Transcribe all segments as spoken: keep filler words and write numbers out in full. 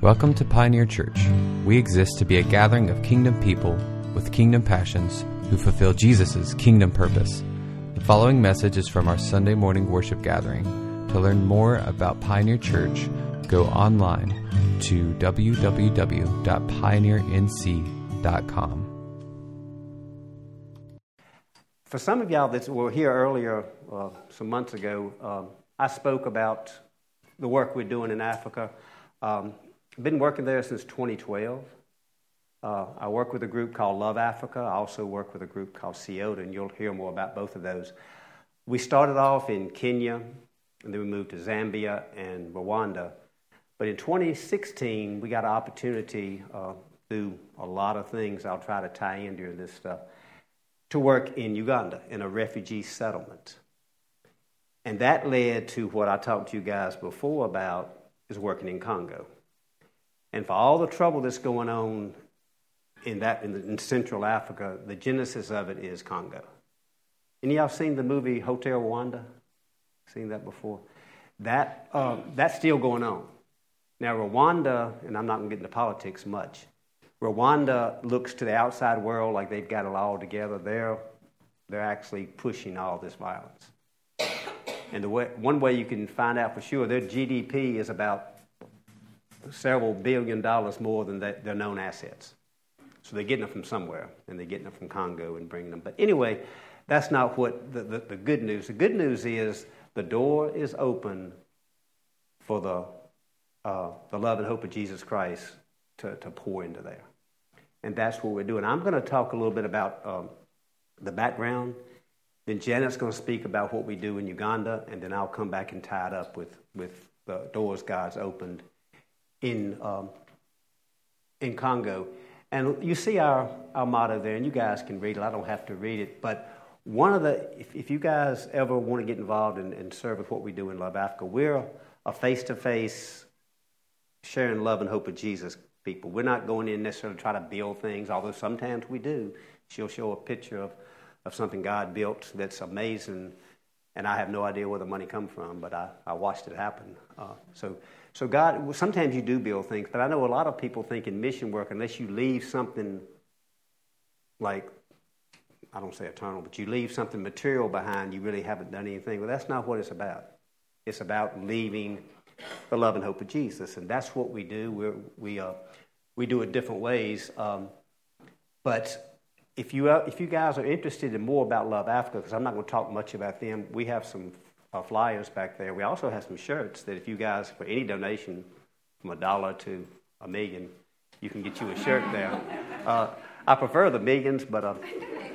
Welcome to Pioneer Church. We exist to be a gathering of kingdom people with kingdom passions who fulfill Jesus' kingdom purpose. The following message is from our Sunday morning worship gathering. To learn more about Pioneer Church, go online to w w w dot pioneer n c dot com. For some of y'all that were here earlier, uh, some months ago, um, I spoke about the work we're doing in Africa. Um, I've been working there since twenty twelve. Uh, I work with a group called Love Africa. I also work with a group called SEOTA, and you'll hear more about both of those. We started off in Kenya, and then we moved to Zambia and Rwanda. But in twenty sixteen, we got an opportunity uh, to do a lot of things I'll try to tie in during this stuff, to work in Uganda in a refugee settlement. And that led to what I talked to you guys before about, is working in Congo. And for all the trouble that's going on in that in, the, in Central Africa, the genesis of it is Congo. Any of y'all seen the movie Hotel Rwanda? Seen that before? That uh, that's still going on. Now Rwanda, and I'm not going to get into politics much, Rwanda looks to the outside world like they've got it all together. They're, they're actually pushing all this violence. And the way, one way you can find out for sure, their G D P is about several billion dollars more than that, their known assets. So they're getting them from somewhere, and they're getting them from Congo and bringing them. But anyway, that's not what the, the, the good news. The good news is the door is open for the uh, the love and hope of Jesus Christ to, to pour into there. And that's what we're doing. I'm going to talk a little bit about um, the background. Then Janet's going to speak about what we do in Uganda, and then I'll come back and tie it up with, with the doors God's opened in um, in Congo. And you see our, our motto there, and you guys can read it. I don't have to read it. But one of the, if, if you guys ever want to get involved and, and serve with what we do in Love Africa, we're a face-to-face sharing love and hope of Jesus people. We're not going in necessarily to try to build things, although sometimes we do. She'll show a picture of, of something God built that's amazing, and I have no idea where the money comes from, but I, I watched it happen. Uh, so so God, sometimes you do build things, but I know a lot of people think in mission work, unless you leave something like, I don't say eternal, but you leave something material behind, you really haven't done anything. Well, that's not what it's about. It's about leaving the love and hope of Jesus, and that's what we do. We're, we uh, we do it different ways, um, but if you uh, if you guys are interested in more about Love Africa, because I'm not going to talk much about them, we have some uh, flyers back there. We also have some shirts that if you guys, for any donation from a dollar to a million, you can get you a shirt there. Uh, I prefer the millions, but uh,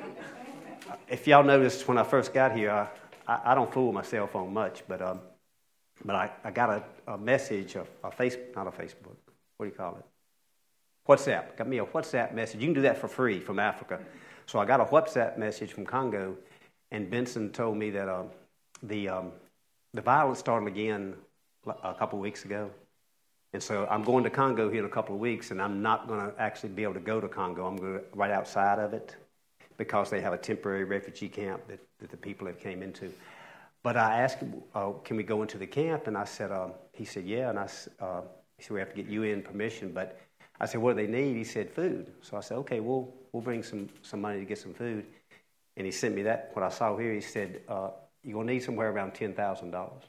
if y'all noticed when I first got here, I, I, I don't fool my cell phone much, but um, but I, I got a, a message, a, a face, not a Facebook, what do you call it? WhatsApp. Got me a WhatsApp message. You can do that for free from Africa. So I got a WhatsApp message from Congo, and Benson told me that uh, the um, the violence started again a couple of weeks ago. And so I'm going to Congo here in a couple of weeks, and I'm not going to actually be able to go to Congo. I'm going to right outside of it because they have a temporary refugee camp that, that the people have came into. But I asked him, uh, can we go into the camp? And I said, uh, he said, yeah. And I uh, he said, we have to get U N permission, but I said, what do they need? He said, food. So I said, okay, we'll we'll bring some, some money to get some food. And he sent me that. What I saw here, he said, uh, you're going to need somewhere around ten thousand dollars.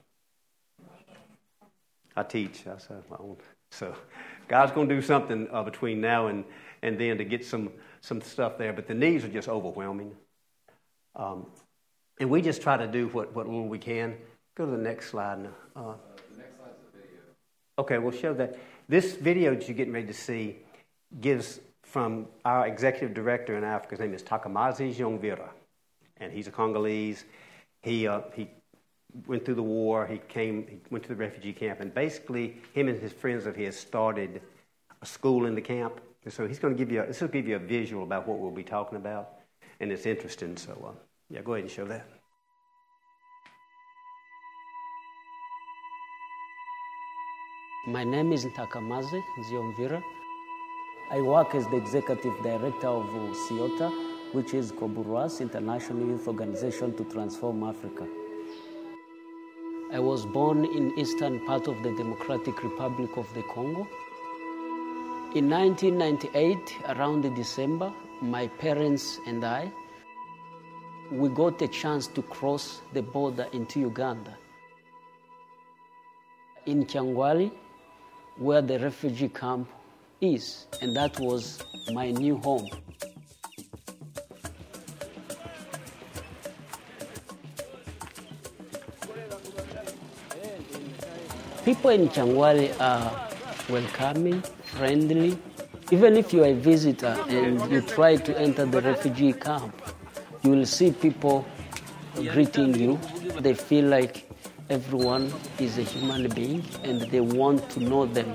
I teach. I said, my own. So God's going to do something uh, between now and, and then to get some, some stuff there. But the needs are just overwhelming. Um, and we just try to do what, what little we can. Go to the next slide now. Uh, uh, the next slide is the video. Okay, we'll show that. This video that you're getting ready to see gives from our executive director in Africa. His name is Takamazi Jongvira, and he's a Congolese. He uh, he went through the war. He came. He went to the refugee camp, and basically, him and his friends of his started a school in the camp. And so he's going to give you. A, this will give you a visual about what we'll be talking about, and it's interesting. So uh, yeah, go ahead and show that. My name is Takamazi Jongvira. I work as the executive director of SEOTA, which is Koburuas, International Youth Organization to Transform Africa. I was born in eastern part of the Democratic Republic of the Congo. In nineteen ninety-eight, around December, my parents and I, we got a chance to cross the border into Uganda. In Kyangwali, where the refugee camp is, and that was my new home. People in Kyangwali are welcoming, friendly. Even if you are a visitor and you try to enter the refugee camp, you will see people greeting you. They feel like everyone is a human being and they want to know them.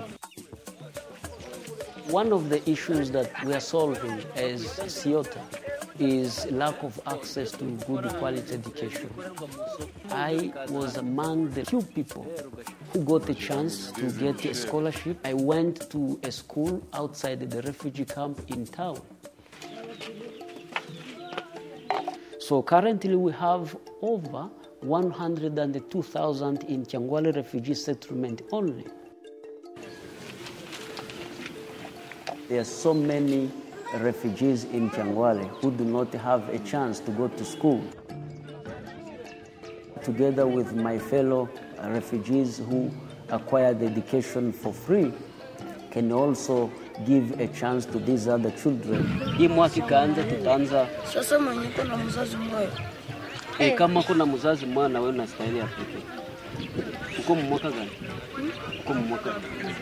One of the issues that we are solving as Siota is lack of access to good quality education. I was among the few people who got a chance to get a scholarship. I went to a school outside the refugee camp in town. So currently we have over one hundred two thousand in Kyangwali refugee settlement only. There are so many refugees in Kyangwali who do not have a chance to go to school. Together with my fellow refugees who acquired education for free, can also give a chance to these other children. Hii mwaka ikaanza tutaanza. Sasa mwenye kuna mzazi mmoja. Eh, kama kuna mzazi mwana wewe unastahili apite. Uko mwaka gani? Uko mwaka.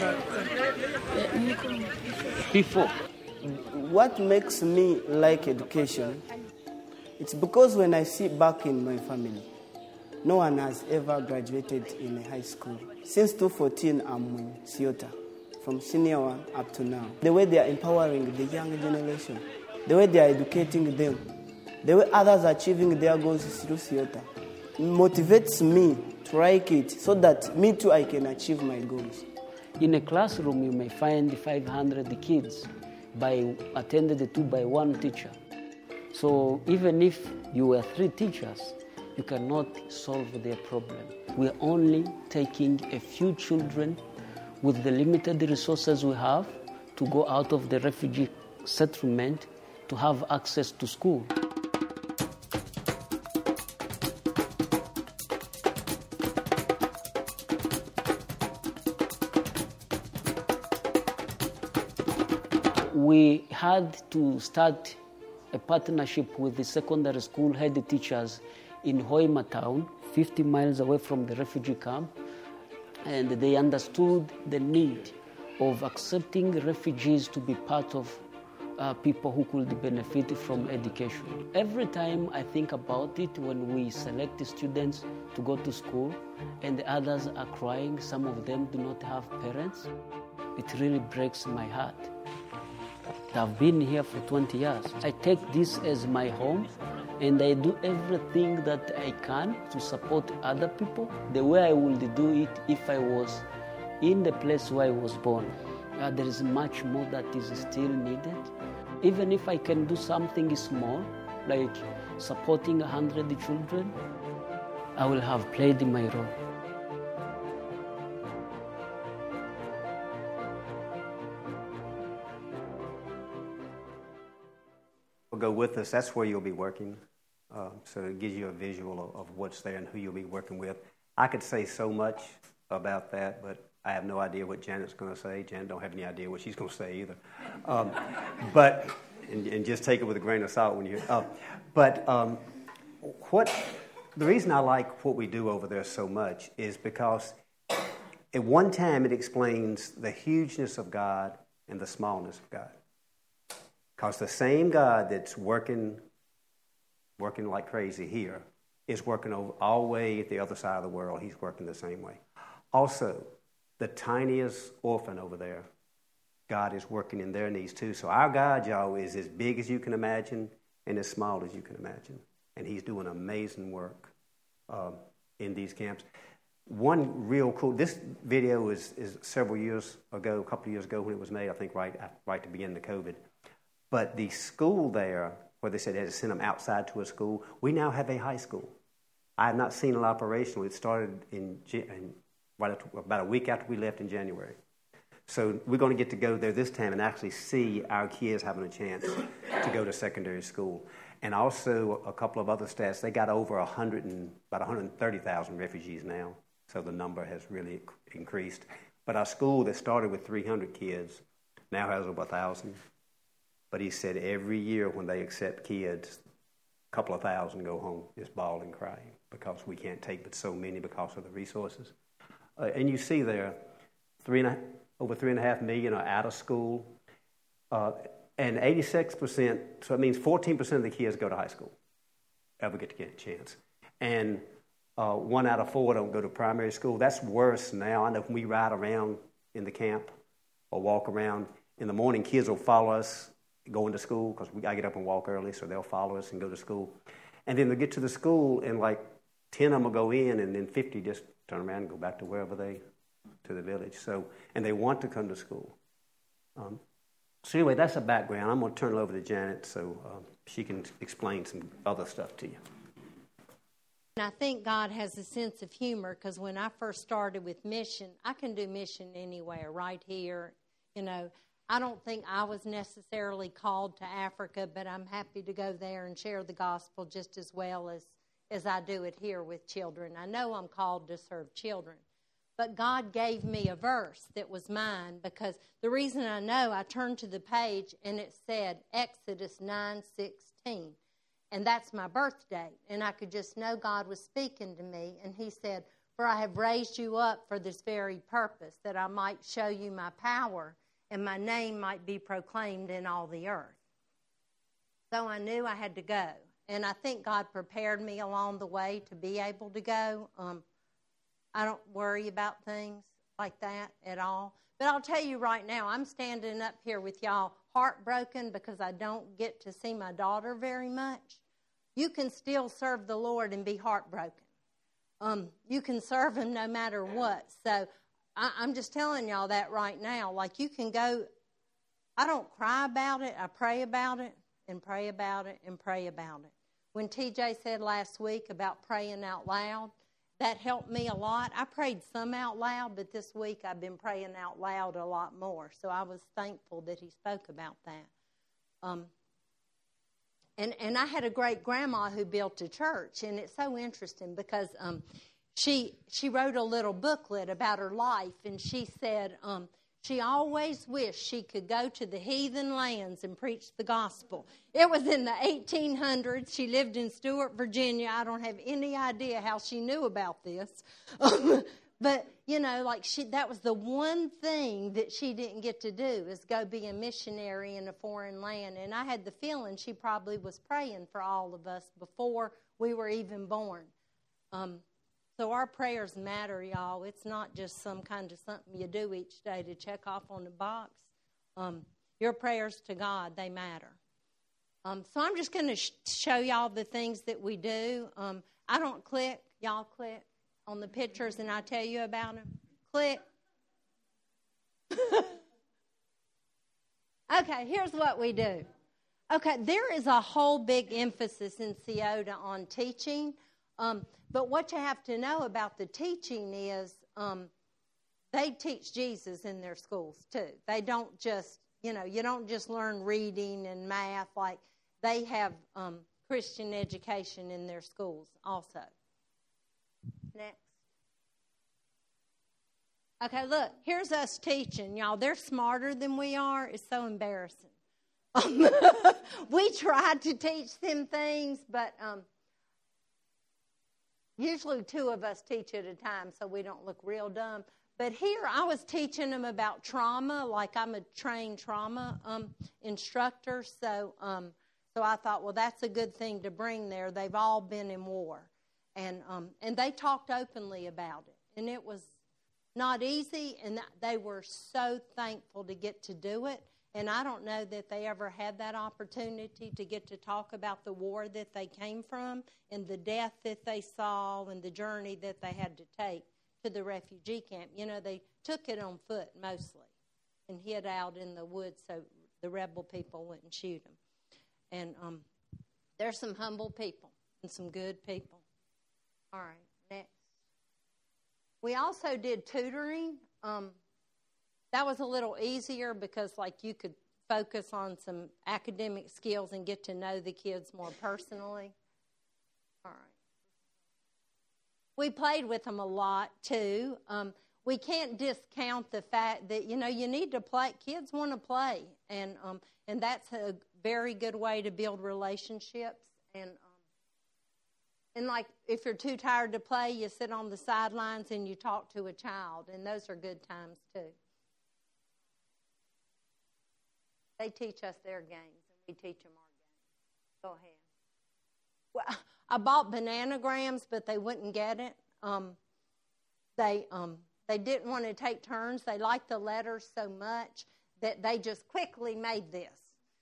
Before. What makes me like education, it's because when I see back in my family, no one has ever graduated in a high school. Since two thousand fourteen, I'm in Siota, from senior one up to now. The way they are empowering the young generation, the way they are educating them, the way others are achieving their goals through Siota, motivates me to like it so that me too I can achieve my goals. In a classroom, you may find five hundred kids by attended to by one teacher. So even if you were three teachers, you cannot solve their problem. We're only taking a few children with the limited resources we have to go out of the refugee settlement to have access to school. We had to start a partnership with the secondary school head teachers in Hoima town, fifty miles away from the refugee camp, and they understood the need of accepting refugees to be part of uh, people who could benefit from education. Every time I think about it, when we select students to go to school and the others are crying, some of them do not have parents, it really breaks my heart. I've been here for twenty years. I take this as my home and I do everything that I can to support other people the way I would do it if I was in the place where I was born. Uh, there is much more that is still needed. Even if I can do something small, like supporting one hundred children, I will have played my role. Go with us. That's where you'll be working. Uh, so it gives you a visual of, of what's there and who you'll be working with. I could say so much about that, but I have no idea what Janet's going to say. Janet don't have any idea what she's going to say either. Um, but and, and just take it with a grain of salt when you. Uh, but um, what the reason I like what we do over there so much is because at one time it explains the hugeness of God and the smallness of God. Because the same God that's working, working like crazy here is working over all the way at the other side of the world. He's working the same way. Also, the tiniest orphan over there, God is working in their needs too. So our God, y'all, is as big as you can imagine and as small as you can imagine. And he's doing amazing work uh, in these camps. One real cool, this video is, is several years ago, a couple of years ago when it was made, I think right, right to begin the COVID. But the school there, where they said they had to send them outside to a school, we now have a high school. I have not seen it operational. It started in, in right after, about a week after we left in January. So we're going to get to go there this time and actually see our kids having a chance to go to secondary school. And also a couple of other stats. They got over one hundred and, about one hundred thirty thousand refugees now. So the number has really increased. But our school that started with three hundred kids now has over one thousand. But he said every year when they accept kids, a couple of thousand go home just bawling, crying, because we can't take but so many because of the resources. Uh, and you see there, three and a, over three and a half million are out of school. Uh, And eighty-six percent, so it means fourteen percent of the kids go to high school, ever get to get a chance. And uh, one out of four don't go to primary school. That's worse now. I know when we ride around in the camp or walk around in the morning, kids will follow us going to school because I get up and walk early, so they'll follow us and go to school. And then they'll get to the school, and like ten of them will go in, and then fifty just turn around and go back to wherever they, to the village. So, and they want to come to school. Um, So anyway, that's a background. I'm going to turn it over to Janet so um, she can explain some other stuff to you. And I think God has a sense of humor, because when I first started with mission, I can do mission anywhere, right here. You know, I don't think I was necessarily called to Africa, but I'm happy to go there and share the gospel just as well as, as I do it here with children. I know I'm called to serve children. But God gave me a verse that was mine, because the reason I know, I turned to the page and it said Exodus nine sixteen, and that's my birth date. And I could just know God was speaking to me, and he said, "For I have raised you up for this very purpose, that I might show you my power and my name might be proclaimed in all the earth." So I knew I had to go, and I think God prepared me along the way to be able to go. Um, I don't worry about things like that at all. But I'll tell you right now, I'm standing up here with y'all heartbroken because I don't get to see my daughter very much. You can still serve the Lord and be heartbroken. Um, you can serve him no matter what. So I, I'm just telling y'all that right now. Like, you can go, I don't cry about it. I pray about it and pray about it and pray about it. When T J said last week about praying out loud, that helped me a lot. I prayed some out loud, but this week I've been praying out loud a lot more. So I was thankful that he spoke about that. Um, and, and I had a great-grandma who built a church, and it's so interesting because um, she she wrote a little booklet about her life, and she said um, she always wished she could go to the heathen lands and preach the gospel. It was in the eighteen hundreds. She lived in Stewart, Virginia. I don't have any idea how she knew about this. But, you know, like she, that was the one thing that she didn't get to do, is go be a missionary in a foreign land. And I had the feeling she probably was praying for all of us before we were even born. Um, so our prayers matter, y'all. It's not just some kind of something you do each day to check off on the box. Um, your prayers to God, they matter. Um, so I'm just going to sh- show y'all the things that we do. Um, I don't click. Y'all click on the pictures and I tell you about them. Click. Okay, here's what we do. Okay, there is a whole big emphasis in Scioto on teaching. Um, but what you have to know about the teaching is um, they teach Jesus in their schools too. They don't just, you know, you don't just learn reading and math. Like, they have um, Christian education in their schools also. Next. Okay, look, here's us teaching. Y'all, they're smarter than we are. It's so embarrassing. Um, we tried to teach them things, but um, usually two of us teach at a time so we don't look real dumb. But here I was teaching them about trauma, like I'm a trained trauma um, instructor. So, um, so I thought, well, that's a good thing to bring there. They've all been in war. And um, and they talked openly about it. And it was not easy, and they were so thankful to get to do it. And I don't know that they ever had that opportunity to get to talk about the war that they came from and the death that they saw and the journey that they had to take to the refugee camp. You know, they took it on foot mostly and hid out in the woods so the rebel people wouldn't shoot them. And um, there's some humble people and some good people. All right, next. We also did tutoring. Um, that was a little easier because, like, you could focus on some academic skills and get to know the kids more personally. All right. We played with them a lot, too. Um, we can't discount the fact that, you know, you need to play. Kids want to play, and um, and that's a very good way to build relationships. And, um, and like, if you're too tired to play, you sit on the sidelines and you talk to a child, and those are good times, too. They teach us their games, and we teach them our games. Go ahead. Well, I bought bananagrams, but they wouldn't get it. Um, they um, they didn't want to take turns. They liked the letters so much that they just quickly made this.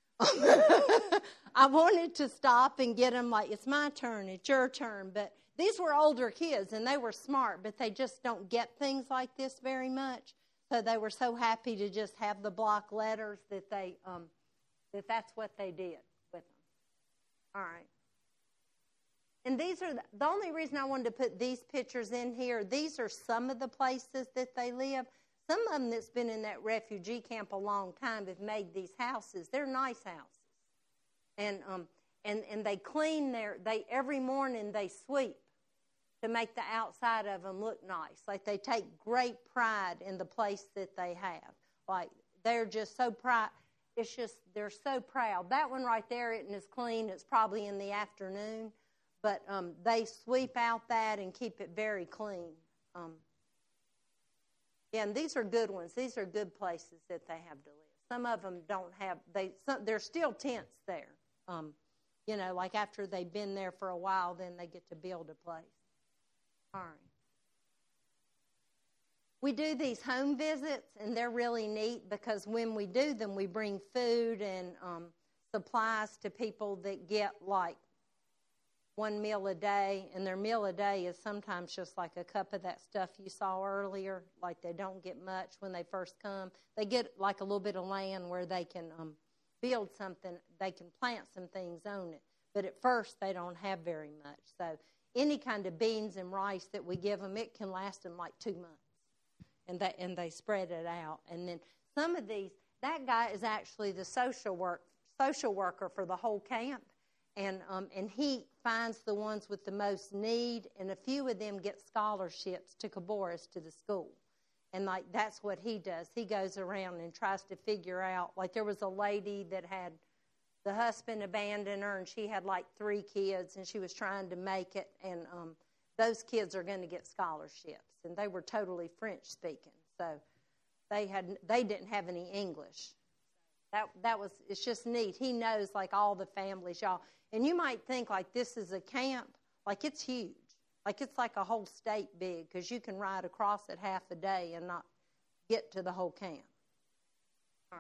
I wanted to stop and get them like, it's my turn, it's your turn. But these were older kids, and they were smart, but they just don't get things like this very much. So they were so happy to just have the block letters that they um, that that's what they did with them. All right. And these are the, the only reason I wanted to put these pictures in here. These are some of the places that they live. Some of them that's been in that refugee camp a long time have made these houses. They're nice houses, and um and and they clean their they every morning they sweep to make the outside of them look nice. Like, they take great pride in the place that they have. Like, they're just so proud. It's just, they're so proud. That one right there isn't as clean. It's probably in the afternoon. But um, they sweep out that and keep it very clean. Um, yeah, and these are good ones. These are good places that they have to live. Some of them don't have, they. Some, there's still tents there. Um, you know, like after they've been there for a while, then they get to build a place. All right. We do these home visits, and they're really neat because when we do them, we bring food and um, supplies to people that get like one meal a day, and their meal a day is sometimes just like a cup of that stuff you saw earlier. Like, they don't get much when they first come. They get like a little bit of land where they can um, build something. They can plant some things on it. But at first, they don't have very much. So any kind of beans and rice that we give them, it can last them like two months. And they, and they spread it out. And then some of these, that guy is actually the social work social worker for the whole camp. And um, and he finds the ones with the most need, and a few of them get scholarships to Caboras, to the school. And, like, that's what he does. He goes around and tries to figure out, like, there was a lady that had the husband abandoned her, and she had, like, three kids, and she was trying to make it, and um, those kids are going to get scholarships. And they were totally French-speaking, so they had they didn't have any English. That that was, it's just neat. He knows, like, all the families, y'all. And you might think, like, this is a camp. Like, it's huge. Like, it's like a whole state big, because you can ride across it half a day and not get to the whole camp. All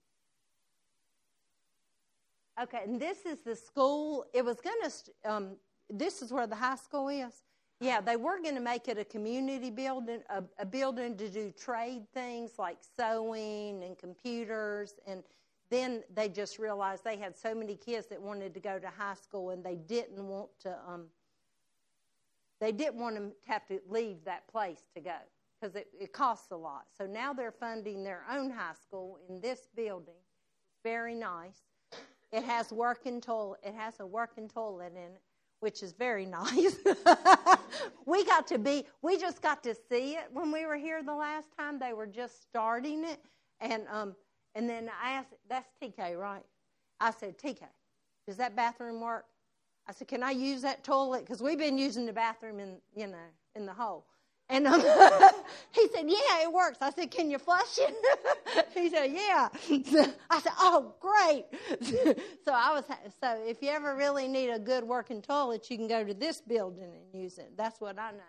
right. Okay, and this is the school. It was going to, um, this is where the high school is. Yeah, they were going to make it a community building, a, a building to do trade things like sewing and computers. And then they just realized they had so many kids that wanted to go to high school, and they didn't want to, um, they didn't want them to have to leave that place to go because it, it costs a lot. So now they're funding their own high school in this building. It's very nice. It has working toilet. It has a working toilet in it, which is very nice. we got to be, we just got to see it when we were here the last time. They were just starting it. And um, and then I asked, that's T K, right? I said, T K, does that bathroom work? I said, can I use that toilet? Because we've been using the bathroom in, you know, in the hole. And um, he said, yeah, it works. I said, can you flush it? He said, yeah. I said, oh, great. so I was. So if you ever really need a good working toilet, you can go to this building and use it. That's what I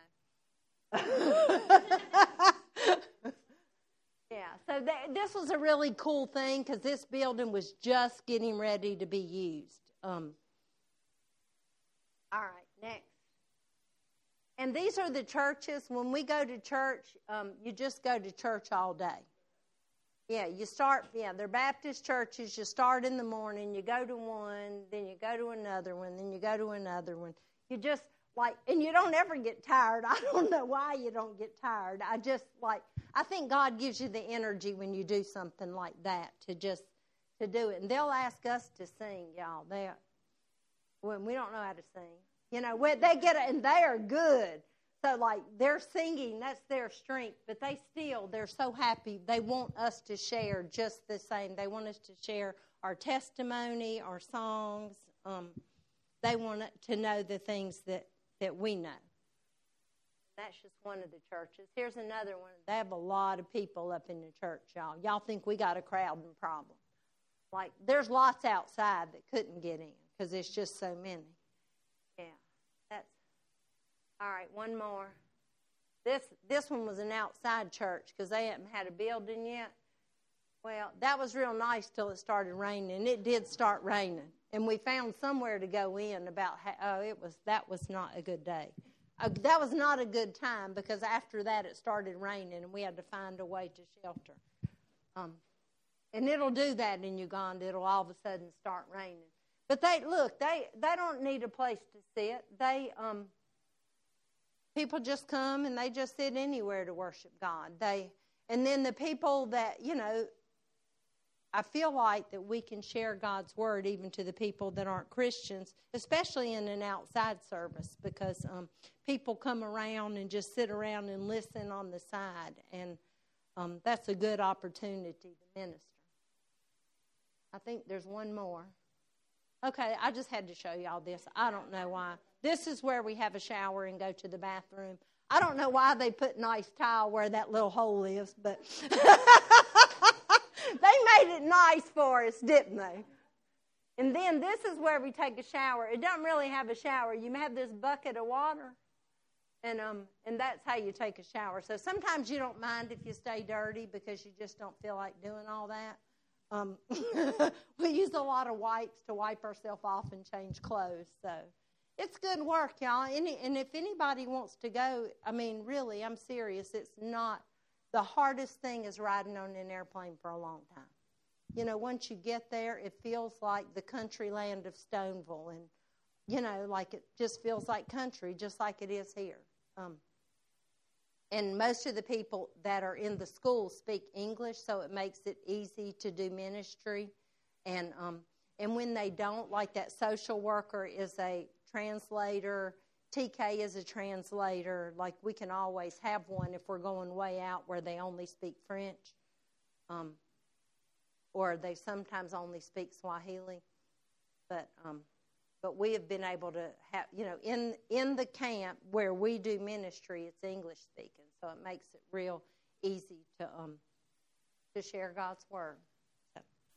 know. yeah. So th- this was a really cool thing because this building was just getting ready to be used. Um, all right, next. And these are the churches. When we go to church, um, you just go to church all day. Yeah, you start, yeah, they're Baptist churches. You start in the morning, you go to one, then you go to another one, then you go to another one. You just, like, and you don't ever get tired. I don't know why you don't get tired. I just, like, I think God gives you the energy when you do something like that to just, to do it. And they'll ask us to sing, y'all. They, when we don't know how to sing. You know, when they get it, and they are good. So, like, they're singing, that's their strength. But they still, they're so happy. They want us to share just the same. They want us to share our testimony, our songs. Um, they want to know the things that, that we know. That's just one of the churches. Here's another one. They have a lot of people up in the church, y'all. Y'all think we got a crowding problem. Like, there's lots outside that couldn't get in because it's just so many. Yeah, that's, all right, one more. This this one was an outside church because they haven't had a building yet. Well, that was real nice till it started raining, and it did start raining. And we found somewhere to go in about, oh, it was, that was not a good day. Uh, that was not a good time because after that it started raining and we had to find a way to shelter. Um, and it'll do that in Uganda. It'll all of a sudden start raining. But they, look, they, they don't need a place to sit. They, um, people just come and they just sit anywhere to worship God. They, and then the people that, you know, I feel like that we can share God's word even to the people that aren't Christians, especially in an outside service, because um, people come around and just sit around and listen on the side, and um, that's a good opportunity to minister. I think there's one more. Okay, I just had to show y'all this. I don't know why. This is where we have a shower and go to the bathroom. I don't know why they put nice tile where that little hole is, but they made it nice for us, didn't they? And then this is where we take a shower. It doesn't really have a shower. You have this bucket of water, and um, and that's how you take a shower. So sometimes you don't mind if you stay dirty because you just don't feel like doing all that. Um, we use a lot of wipes to wipe ourselves off and change clothes. So it's good work, y'all. And, and if anybody wants to go, I mean, really, I'm serious. It's not. The hardest thing is riding on an airplane for a long time. You know, once you get there, it feels like the country land of Stoneville. And, you know, like it just feels like country, just like it is here. Um, and most of the people that are in the school speak English, so it makes it easy to do ministry. And um, and when they don't, like that social worker is a translator, T K is a translator. Like we can always have one if we're going way out where they only speak French. Um, or they sometimes only speak Swahili. But um, but we have been able to have, you know, in in the camp where we do ministry, it's English speaking, so it makes it real easy to um to share God's word. So.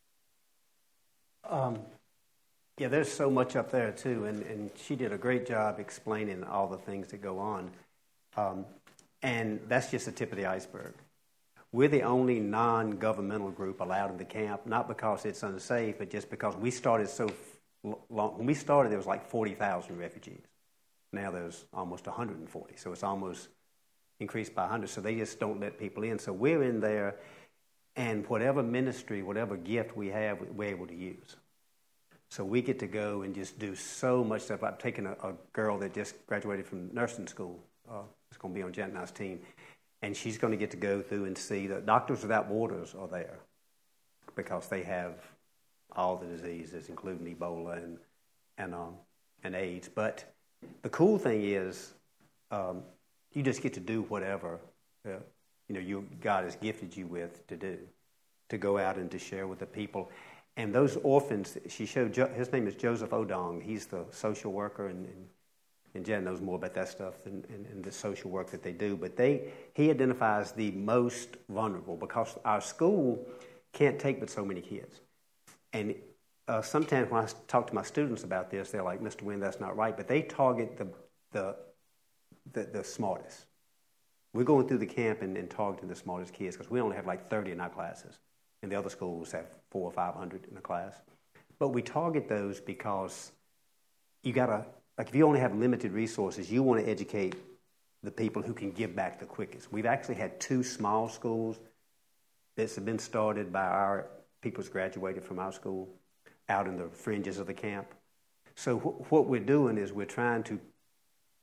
Um, yeah, there's so much up there too, and, and she did a great job explaining all the things that go on, um, and that's just the tip of the iceberg. We're the only non-governmental group allowed in the camp, not because it's unsafe, but just because we started so long. When we started, there was like forty thousand refugees. Now there's almost one hundred forty, so it's almost increased by one hundred. So they just don't let people in. So we're in there, and whatever ministry, whatever gift we have, we're able to use. So we get to go and just do so much stuff. I've taken a, a girl that just graduated from nursing school. Uh, it's going to be on Jet and I's team. And she's going to get to go through and see that Doctors Without Borders are there because they have all the diseases, including Ebola and and um, and AIDS. But the cool thing is, um, you just get to do whatever uh, you know you God has gifted you with to do, to go out and to share with the people. And those orphans, she showed. His name is Joseph Odong. He's the social worker, and, and, and Jen knows more about that stuff and, and, and the social work that they do. But they, he identifies the most vulnerable because our school can't take but so many kids. And uh, sometimes when I talk to my students about this, they're like, "Mister Wynn, that's not right." But they target the the the, the smartest. We're going through the camp and, and targeting the smartest kids because we only have like thirty in our classes. And the other schools have four or five hundred in a class. But we target those because you got to, like if you only have limited resources, you want to educate the people who can give back the quickest. We've actually had two small schools that have been started by our people who's graduated from our school out in the fringes of the camp. So wh- what we're doing is we're trying to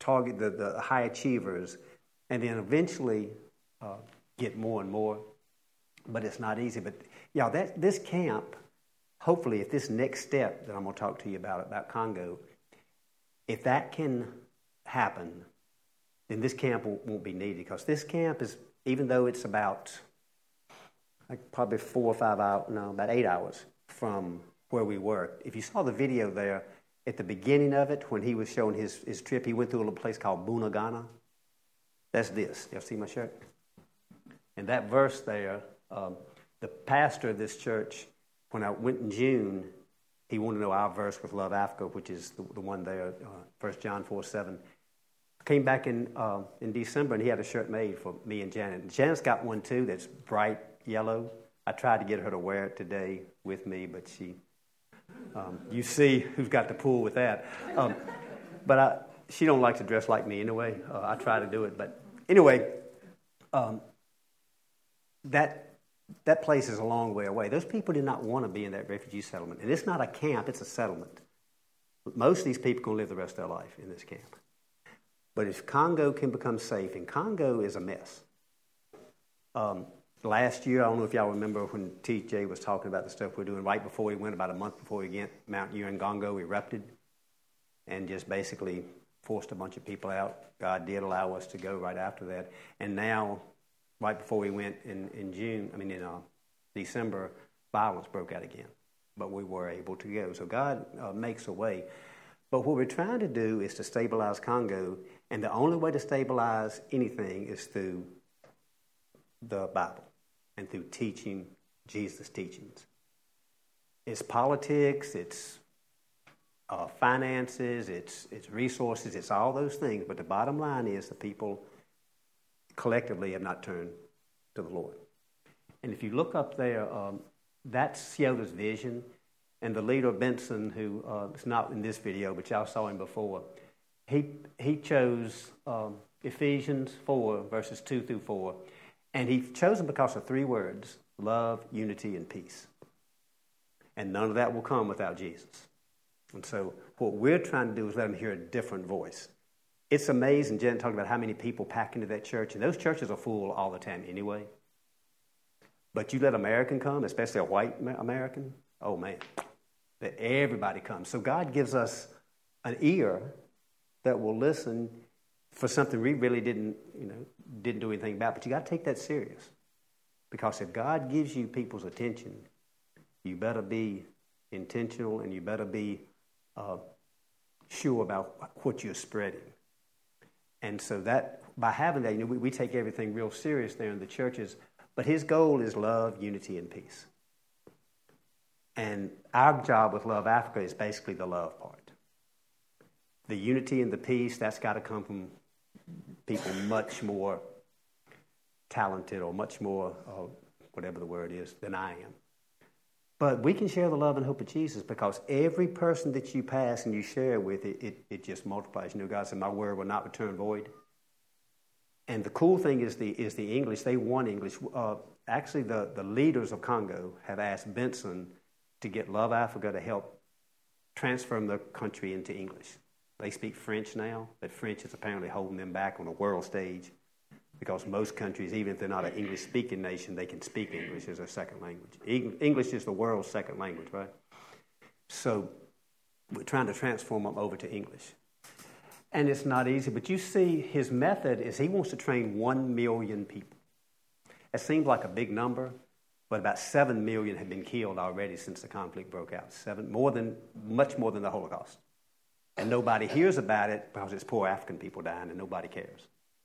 target the, the high achievers, and then eventually uh, get more and more. But it's not easy. But yeah, that this camp, hopefully, if this next step that I'm going to talk to you about, about Congo, if that can happen, then this camp won't, won't be needed. Because this camp is, even though it's about like probably four or five hours, no, about eight hours from where we were. If you saw the video there, at the beginning of it, when he was showing his, his trip, he went through a little place called Bunagana. That's this. Y'all see my shirt? And that verse there, um, the pastor of this church, when I went in June, he wanted to know our verse with Love Africa, which is the, the one there, uh, First John four seven. Came back in uh, in December, and he had a shirt made for me and Janet. And Janet's got one, too, that's bright yellow. I tried to get her to wear it today with me, but she... Um, you see who's got the pull with that. Um, but I, she don't like to dress like me anyway. Uh, I try to do it. But anyway, um, that that place is a long way away. Those people did not want to be in that refugee settlement. And it's not a camp, it's a settlement. Most of these people are going to live the rest of their life in this camp. But if Congo can become safe, and Congo is a mess. Um, Last year, I don't know if y'all remember when T J was talking about the stuff we're doing right before we went, about a month before we went, Mount Nyiragongo erupted and just basically forced a bunch of people out. God did allow us to go right after that. And now, right before we went in, in June, I mean in uh, December, violence broke out again. But we were able to go. So God uh, makes a way. But what we're trying to do is to stabilize Congo, and the only way to stabilize anything is through the Bible and through teaching Jesus' teachings. It's politics, it's uh, finances, it's it's resources, it's all those things. But the bottom line is the people collectively have not turned to the Lord. And if you look up there, um, that's Yoda's vision. And the leader, Benson, who uh, is not in this video, but y'all saw him before, he he chose um, Ephesians four, verses two through four. And he chose them because of three words: love, unity, and peace. And none of that will come without Jesus. And so what we're trying to do is let them hear a different voice. It's amazing, Jen talked about how many people pack into that church, and those churches are full all the time anyway. But you let American come, especially a white American, oh man, that everybody comes. So God gives us an ear that will listen for something we really didn't, you know, didn't do anything about. But you got to take that serious. Because if God gives you people's attention, you better be intentional and you better be uh, sure about what you're spreading. And so that, by having that, you know, we, we take everything real serious there in the churches. But his goal is love, unity, and peace. And our job with Love Africa is basically the love part. The unity and the peace, that's got to come from people much more talented or much more, uh, whatever the word is, than I am. But we can share the love and hope of Jesus because every person that you pass and you share with, it, it, it just multiplies. You know, God said, my word will not return void. And the cool thing is the is the English. They want English. Uh, actually, the, the leaders of Congo have asked Benson to get Love Africa to help transform the country into English. They speak French now, but French is apparently holding them back on the world stage because most countries, even if they're not an English-speaking nation, they can speak English as a second language. English is the world's second language, right? So we're trying to transform them over to English. And it's not easy, but you see his method is he wants to train one million people. It seems like a big number, but about seven million have been killed already since the conflict broke out. Seven, more than, much more than the Holocaust. And nobody hears about it because it's poor African people dying and nobody cares.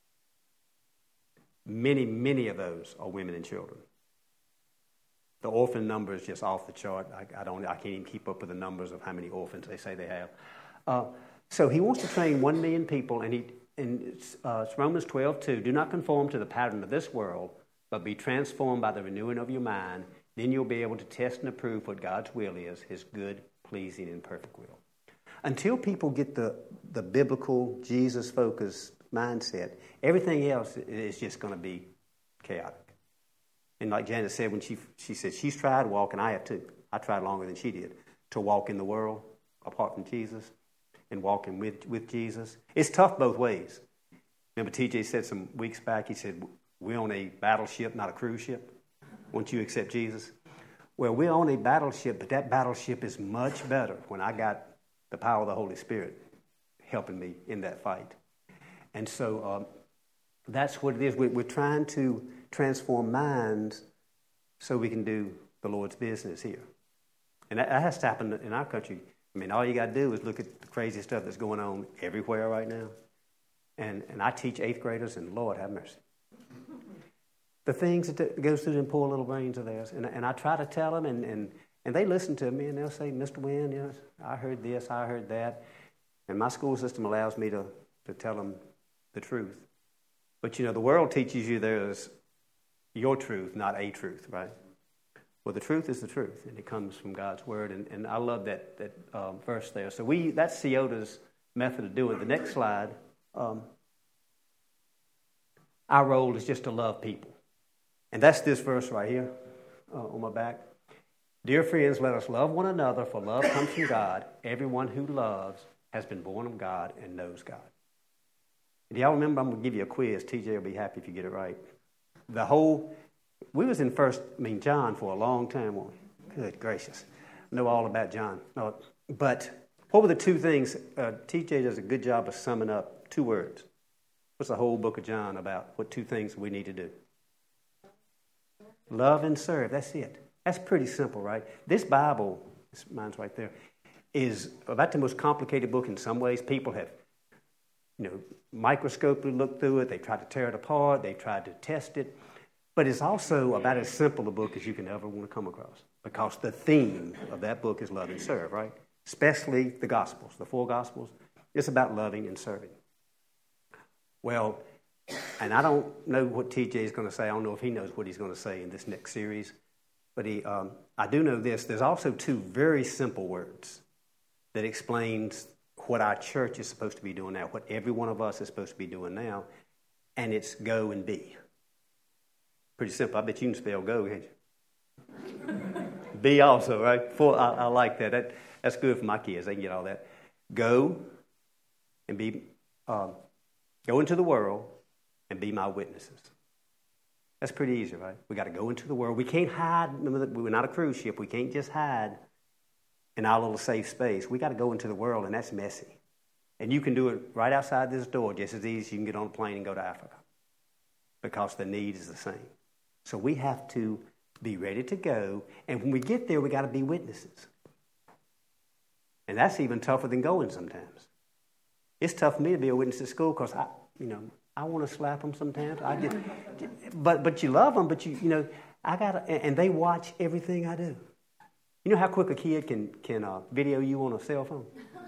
Many, many of those are women and children. The orphan number is just off the chart. I, I don't, I can't even keep up with the numbers of how many orphans they say they have. Uh, so he wants to train one million people, and he in it's, uh, it's Romans twelve two. Do not conform to the pattern of this world, but be transformed by the renewing of your mind. Then you'll be able to test and approve what God's will is, his good, pleasing, and perfect will. Until people get the, the biblical, Jesus-focused mindset, everything else is just going to be chaotic. And like Janet said, when she she said she's tried walking, I have too. I tried longer than she did, to walk in the world apart from Jesus. and walking with, with Jesus. It's tough both ways. Remember T J said some weeks back, he said, we're on a battleship, not a cruise ship. Once you accept Jesus. Well, we're on a battleship, but that battleship is much better when I got the power of the Holy Spirit helping me in that fight. And so um, that's what it is. We're, we're trying to transform minds so we can do the Lord's business here. And that, that has to happen in our country. I mean, all you got to do is look at the crazy stuff that's going on everywhere right now. And and I teach eighth graders, and Lord have mercy. The things that goes through them poor little brains of theirs. And, and I try to tell them, and, and, and they listen to me, and they'll say, Mister Wynn, you know, I heard this, I heard that. And my school system allows me to, to tell them the truth. But, you know, the world teaches you there's your truth, not a truth, right? Well, the truth is the truth, and it comes from God's Word. And, and I love that, that um, verse there. So we that's Sciota's method of doing it. The next slide, um, our role is just to love people. And that's this verse right here uh, on my back. Dear friends, let us love one another, for love comes from God. Everyone who loves has been born of God and knows God. Do y'all remember? I'm going to give you a quiz. T J will be happy if you get it right. The whole, we was in first, I mean, John for a long time, weren't we? Good gracious. I know all about John. Uh, but what were the two things? Uh, T J does a good job of summing up two words. What's the whole book of John about? What two things we need to do? Love and serve. That's it. That's pretty simple, right? This Bible, this, mine's right there, is about the most complicated book in some ways. People have, you know, microscopically looked through it. They tried to tear it apart. They tried to test it. But it's also about as simple a book as you can ever want to come across, because the theme of that book is love and serve, right? Especially the Gospels, the four Gospels. It's about loving and serving. Well, and I don't know what T J is going to say. I don't know if he knows what he's going to say in this next series. But he, um, I do know this. There's also two very simple words that explains what our church is supposed to be doing now, what every one of us is supposed to be doing now, and it's go and be. Pretty simple. I bet you can spell go, can't you? Be also, right? For, I, I like that. that. That's good for my kids. They can get all that. Go and be, um, go into the world and be my witnesses. That's pretty easy, right? We got to go into the world. We can't hide. Remember that we're not a cruise ship. We can't just hide in our little safe space. We got to go into the world, and that's messy. And you can do it right outside this door just as easy as you can get on a plane and go to Africa, because the need is the same. So we have to be ready to go, and when we get there, we got to be witnesses. And that's even tougher than going sometimes. It's tough for me to be a witness at school because I, you know, I want to slap them sometimes. I just, but but you love them. But you you know I got and they watch everything I do. You know how quick a kid can can uh, video you on a cell phone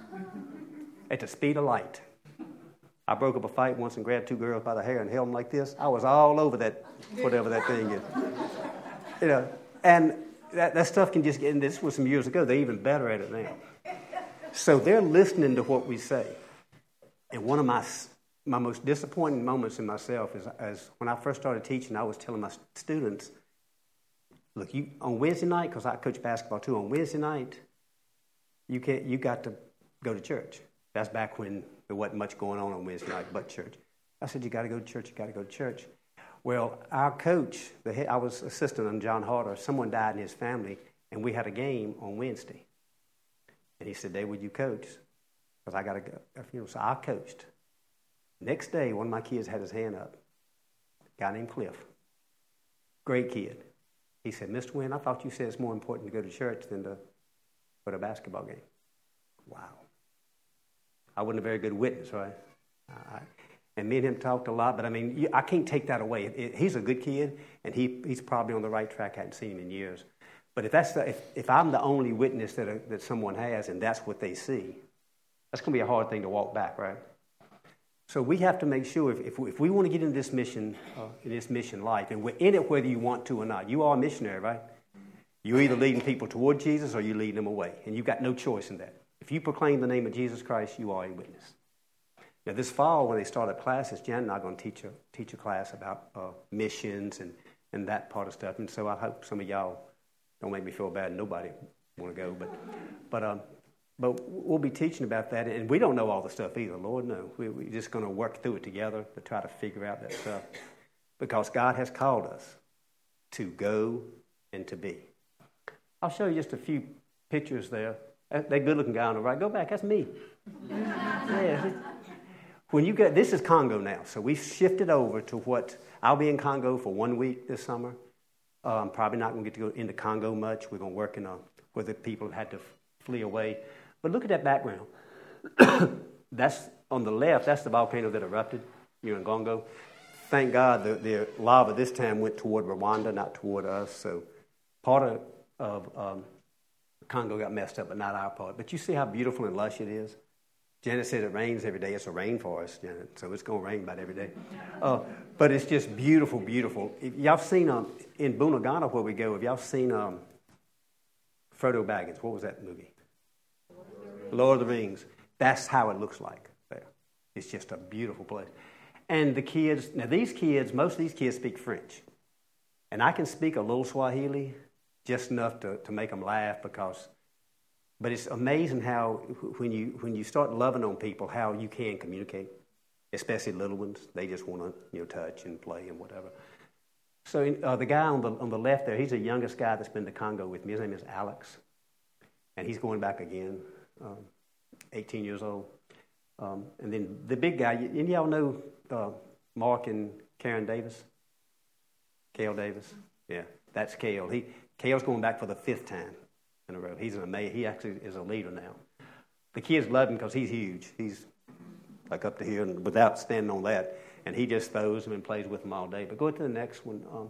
at the speed of light. I broke up a fight once and grabbed two girls by the hair and held them like this. I was all over that whatever that thing is. You know, and that that stuff can just get. And this was some years ago. They're even better at it now. So they're listening to what we say. And one of my My most disappointing moments in myself is, is when I first started teaching, I was telling my students, look, you on Wednesday night, because I coach basketball too, on Wednesday night, you can't, you got to go to church. That's back when there wasn't much going on on Wednesday night but church. I said, you got to go to church, you got to go to church. Well, our coach, the head, I was assistant on John Harder, someone died in his family, and we had a game on Wednesday. And he said, Dave, would you coach? Because I got to go. So I coached. Next day, one of my kids had his hand up. A guy named Cliff. Great kid. He said, Mister Wynn, I thought you said it's more important to go to church than to go to a basketball game. Wow. I wasn't a very good witness, right? I, and me and him talked a lot, but I mean, you, I can't take that away. It, it, he's a good kid, and he he's probably on the right track. I hadn't seen him in years. But if that's the, if, if I'm the only witness that, a, that someone has, and that's what they see, that's going to be a hard thing to walk back, right? So we have to make sure if, if, we, if we want to get into this mission, uh, in this mission life, and we're in it whether you want to or not. You are a missionary, right? You're either leading people toward Jesus or you're leading them away, and you've got no choice in that. If you proclaim the name of Jesus Christ, you are a witness. Now, this fall, when they start up classes, Jan and I are going to teach a, teach a class about uh, missions and, and that part of stuff. And so I hope some of y'all don't make me feel bad. Nobody want to go, but but um, but we'll be teaching about that, and we don't know all the stuff either. Lord, no. We, we're just going to work through it together to try to figure out that stuff, because God has called us to go and to be. I'll show you just a few pictures there. That good-looking guy on the right. Go back. That's me. Yeah. When you get this is Congo now, so we've shifted over to what I'll be in Congo for one week this summer. Uh, I'm probably not going to get to go into Congo much. We're going to work in a, where the people have had to flee away. But look at that background. That's on the left. That's the volcano that erupted. You're in Congo. Thank God the, the lava this time went toward Rwanda, not toward us. So part of, of um, Congo got messed up, but not our part. But you see how beautiful and lush it is? Janet said it rains every day. It's a rainforest, Janet, so it's going to rain about every day. Uh, but it's just beautiful, beautiful. If y'all seen, um, in Bunagana where we go, have y'all seen um, Frodo Baggins? What was that movie? Lord of the Rings. That's how it looks like there. It's just a beautiful place. And the kids, now these kids, most of these kids speak French. And I can speak a little Swahili, just enough to, to make them laugh because... But it's amazing how when you when you start loving on people, how you can communicate, especially little ones. They just want to you know touch and play and whatever. So uh, the guy on the on the left there, he's the youngest guy that's been to Congo with me. His name is Alex, and he's going back again, um, eighteen years old. Um, and then the big guy, any of y'all know uh, Mark and Karen Davis? Cale Davis? Yeah, that's Cale. He Cale's going back for the fifth time in a row. He's an amazing, he actually is a leader now. The kids love him because he's huge. He's like up to here and without standing on that. And he just throws them and plays with them all day. But go to the next one. Um,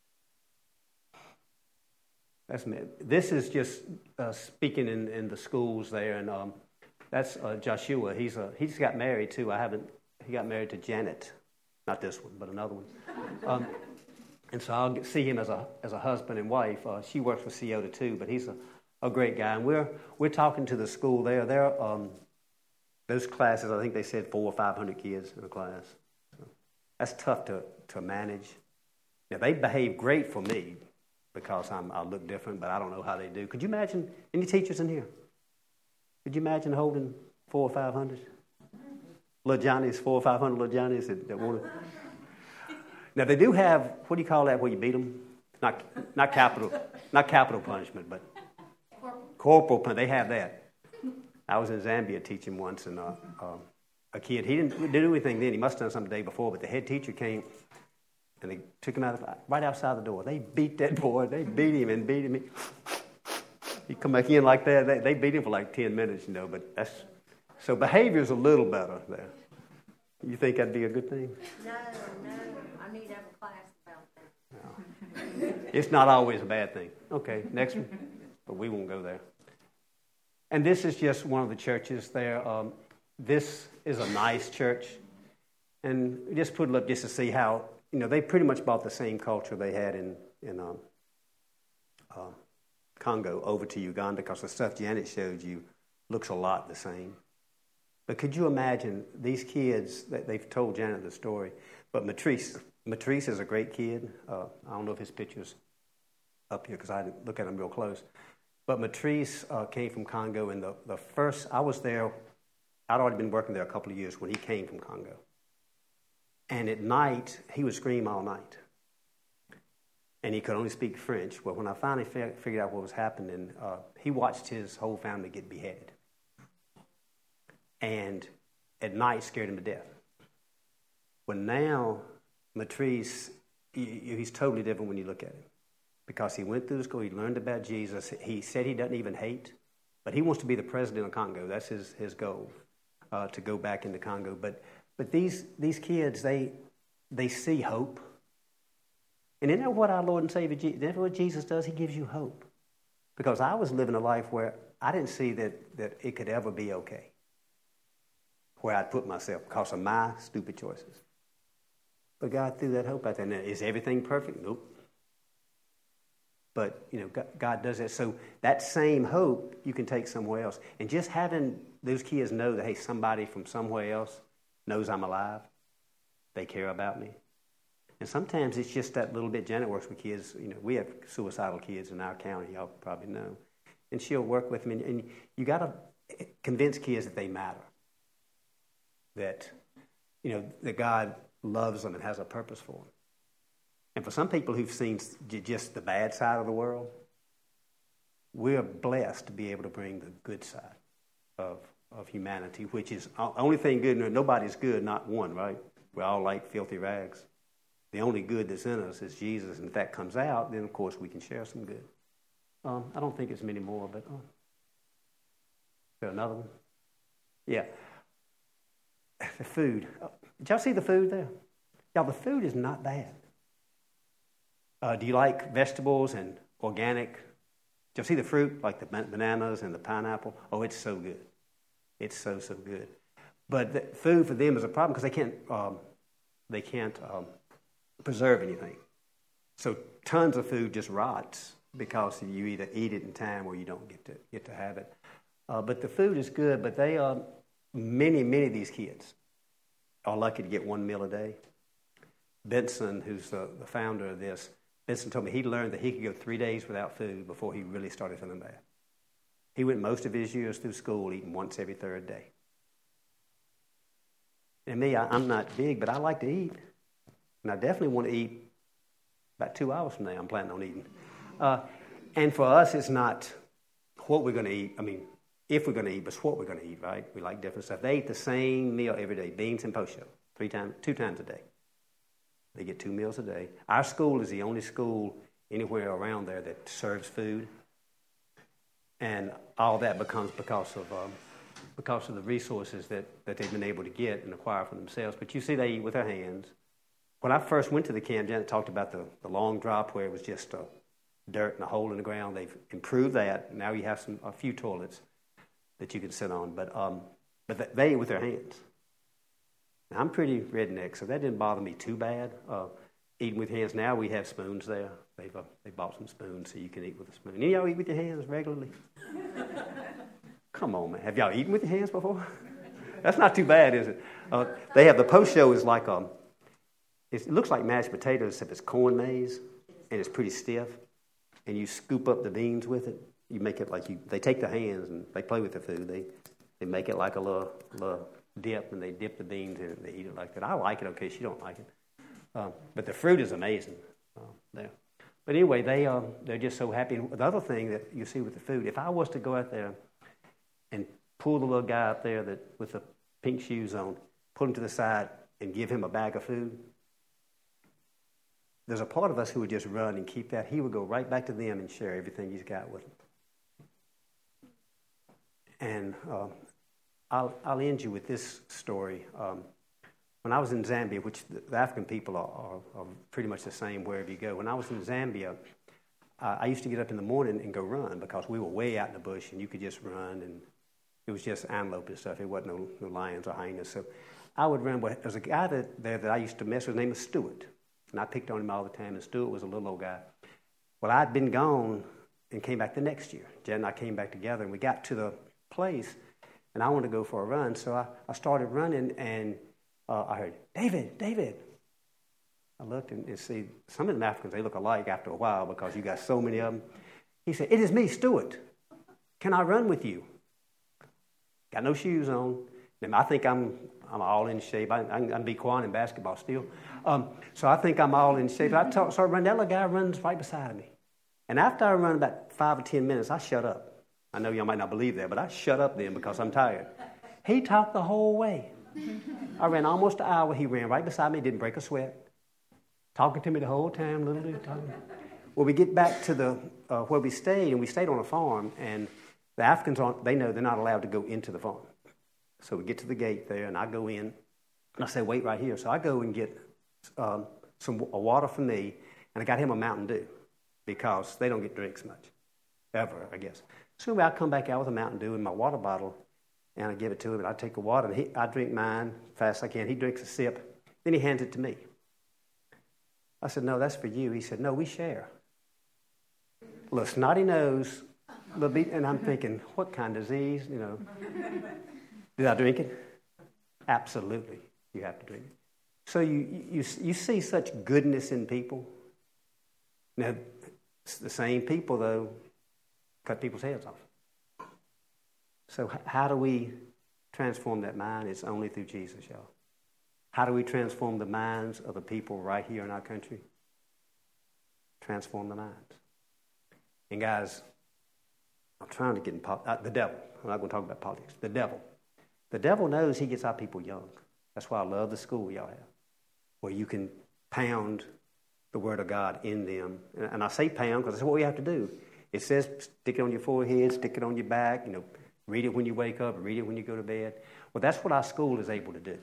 that's me. This is just uh, speaking in, in the schools there. And um, that's uh, Joshua. He's a, he just got married too. I haven't, he got married to Janet. Not this one, but another one. Um, and so I'll get, see him as a as a husband and wife. Uh, she works for C O T A too, but he's a A great guy, and we're we're talking to the school there. There, um, those classes, I think they said four or five hundred kids in a class. So that's tough to, to manage. Now they behave great for me because I'm I look different, but I don't know how they do. Could you imagine any teachers in here? Could you imagine holding four or five hundred little Johnnies, four or five hundred little Johnnies that, that want to? Now they do have, what do you call that? Where you beat them? Not not capital, not capital punishment, but. Corporal punishment, they have that. I was in Zambia teaching once, and uh, uh, a kid, he didn't do anything then. He must have done something the day before, but the head teacher came, and they took him out of, right outside the door. They beat that boy. They beat him and beat him. He come back in like that. They, they beat him for like ten minutes, you know, but that's, so behavior's a little better there. You think that'd be a good thing? No, no. I need to have a class about that. No. It's not always a bad thing. Okay, next one. But we won't go there. And this is just one of the churches there. Um, this is a nice church. And we just put it up just to see how, you know, they pretty much brought the same culture they had in, in um, uh, Congo over to Uganda, because the stuff Janet showed you looks a lot the same. But could you imagine these kids, that they've told Janet the story, but Matrice, Matrice is a great kid. Uh, I don't know if his picture's up here because I didn't look at him real close. But Matrice uh, came from Congo, and the, the first, I was there, I'd already been working there a couple of years when he came from Congo. And at night, he would scream all night. And he could only speak French. Well, when I finally fi- figured out what was happening, uh, he watched his whole family get beheaded. And at night, scared him to death. Well, now, Matrice, he, he's totally different when you look at him. Because he went through school, he learned about Jesus. He said he doesn't even hate, but he wants to be the president of Congo. That's his, his goal, uh, to go back into Congo. But but these these kids, they they see hope. And isn't that what our Lord and Savior, isn't that what Jesus does? He gives you hope. Because I was living a life where I didn't see that, that it could ever be okay, where I'd put myself because of my stupid choices. But God threw that hope out there. Now, is everything perfect? Nope. But, you know, God does that. So that same hope you can take somewhere else. And just having those kids know that, hey, somebody from somewhere else knows I'm alive. They care about me. And sometimes it's just that little bit. Janet works with kids. You know, we have suicidal kids in our county. Y'all probably know. And she'll work with them. And, and you got to convince kids that they matter, that, you know, that God loves them and has a purpose for them. And for some people who've seen just the bad side of the world, we're blessed to be able to bring the good side of, of humanity, which is the only thing good. Nobody's good, not one, right? We're all like filthy rags. The only good that's in us is Jesus, and if that comes out, then, of course, we can share some good. Um, I don't think it's many more, but... Oh. Is there another one? Yeah. The food. Did y'all see the food there? Y'all, the food is not bad. Uh, do you like vegetables and organic? Did y'all see the fruit, like the bananas and the pineapple? Oh, it's so good. It's so, so good. But the food for them is a problem because they can't, um, they can't um, preserve anything. So tons of food just rots because you either eat it in time or you don't get to get to have it. Uh, but the food is good, but they are, many, many of these kids are lucky to get one meal a day. Benson, who's the, the founder of this, Benson told me he learned that he could go three days without food before he really started feeling bad. He went most of his years through school eating once every third day. And me, I, I'm not big, but I like to eat. And I definitely want to eat about two hours from now. I'm planning on eating. Uh, and for us, it's not what we're going to eat. I mean, if we're going to eat, but it's what we're going to eat, right? We like different stuff. They eat the same meal every day, beans and post three times, two times a day. They get two meals a day. Our school is the only school anywhere around there that serves food. And all that becomes because of um, because of the resources that, that they've been able to get and acquire for themselves. But you see, they eat with their hands. When I first went to the camp, Janet talked about the, the long drop where it was just uh, dirt and a hole in the ground. They've improved that. Now you have some a few toilets that you can sit on. But um, but they eat with their hands. Now, I'm pretty redneck, so that didn't bother me too bad. Uh, eating with hands. Now we have spoons there. They've uh, they bought some spoons so you can eat with a spoon. Any of y'all eat with your hands regularly? Come on, man. Have y'all eaten with your hands before? That's not too bad, is it? Uh, they have the post show is like um, it looks like mashed potatoes except it's corn maze and it's pretty stiff. And you scoop up the beans with it. You make it like you. They take the hands and they play with the food. They they make it like a little little dip and they dip the beans in it and they eat it like that. I like it. Okay, she don't like it. Um, but the fruit is amazing uh, there. But anyway, they um, they're just so happy. And the other thing that you see with the food, if I was to go out there and pull the little guy up there that with the pink shoes on, pull him to the side and give him a bag of food, there's a part of us who would just run and keep that. He would go right back to them and share everything he's got with them. And uh, I'll, I'll end you with this story. Um, when I was in Zambia, which the, the African people are, are, are pretty much the same wherever you go. When I was in Zambia, uh, I used to get up in the morning and go run because we were way out in the bush and you could just run and it was just antelope and stuff. It wasn't no, no lions or hyenas. So I would run. Well, there's a guy that, there that I used to mess with. His name was Stewart. And I picked on him all the time, and Stewart was a little old guy. Well, I'd been gone and came back the next year. Jen and I came back together, and we got to the place, and I wanted to go for a run. So I, I started running, and uh, I heard, David, David. I looked and, and see, some of them Africans, they look alike after a while because you got so many of them. He said, it is me, Stewart. Can I run with you? Got no shoes on. And I think I'm I'm all in shape. I, I can be Quan in basketball still. Um, so I think I'm all in shape. I talk, started running. That little guy runs right beside me. And after I run about five or ten minutes, I shut up. I know y'all might not believe that, but I shut up then because I'm tired. He talked the whole way. I ran almost an hour. He ran right beside me, didn't break a sweat. Talking to me the whole time, little dude talking. Well, we get back to the uh, where we stayed, and we stayed on a farm, and the Africans, aren't, they know they're not allowed to go into the farm. So we get to the gate there, and I go in, and I say, wait right here. So I go and get um, some a water for me, and I got him a Mountain Dew because they don't get drinks much, ever, I guess. So I come back out with a Mountain Dew in my water bottle, and I give it to him, and I take the water, and he, I drink mine fast as I can. He drinks a sip. Then he hands it to me. I said, no, that's for you. He said, no, we share. Little snotty nose, little beat, and I'm thinking, what kind of disease, you know? Did I drink it? Absolutely, you have to drink it. So you, you you see such goodness in people. Now, it's the same people, though, cut people's heads off. So h- how do we transform that mind? It's only through Jesus, y'all. How do we transform the minds of the people right here in our country? Transform the minds. And guys, I'm trying to get in pop, uh, the devil. I'm not going to talk about politics. The devil. The devil knows he gets our people young. That's why I love the school y'all have, where you can pound the word of God in them. And, and I say pound because that's what we have to do. It says stick it on your forehead, stick it on your back, you know, read it when you wake up, read it when you go to bed. Well, that's what our school is able to do.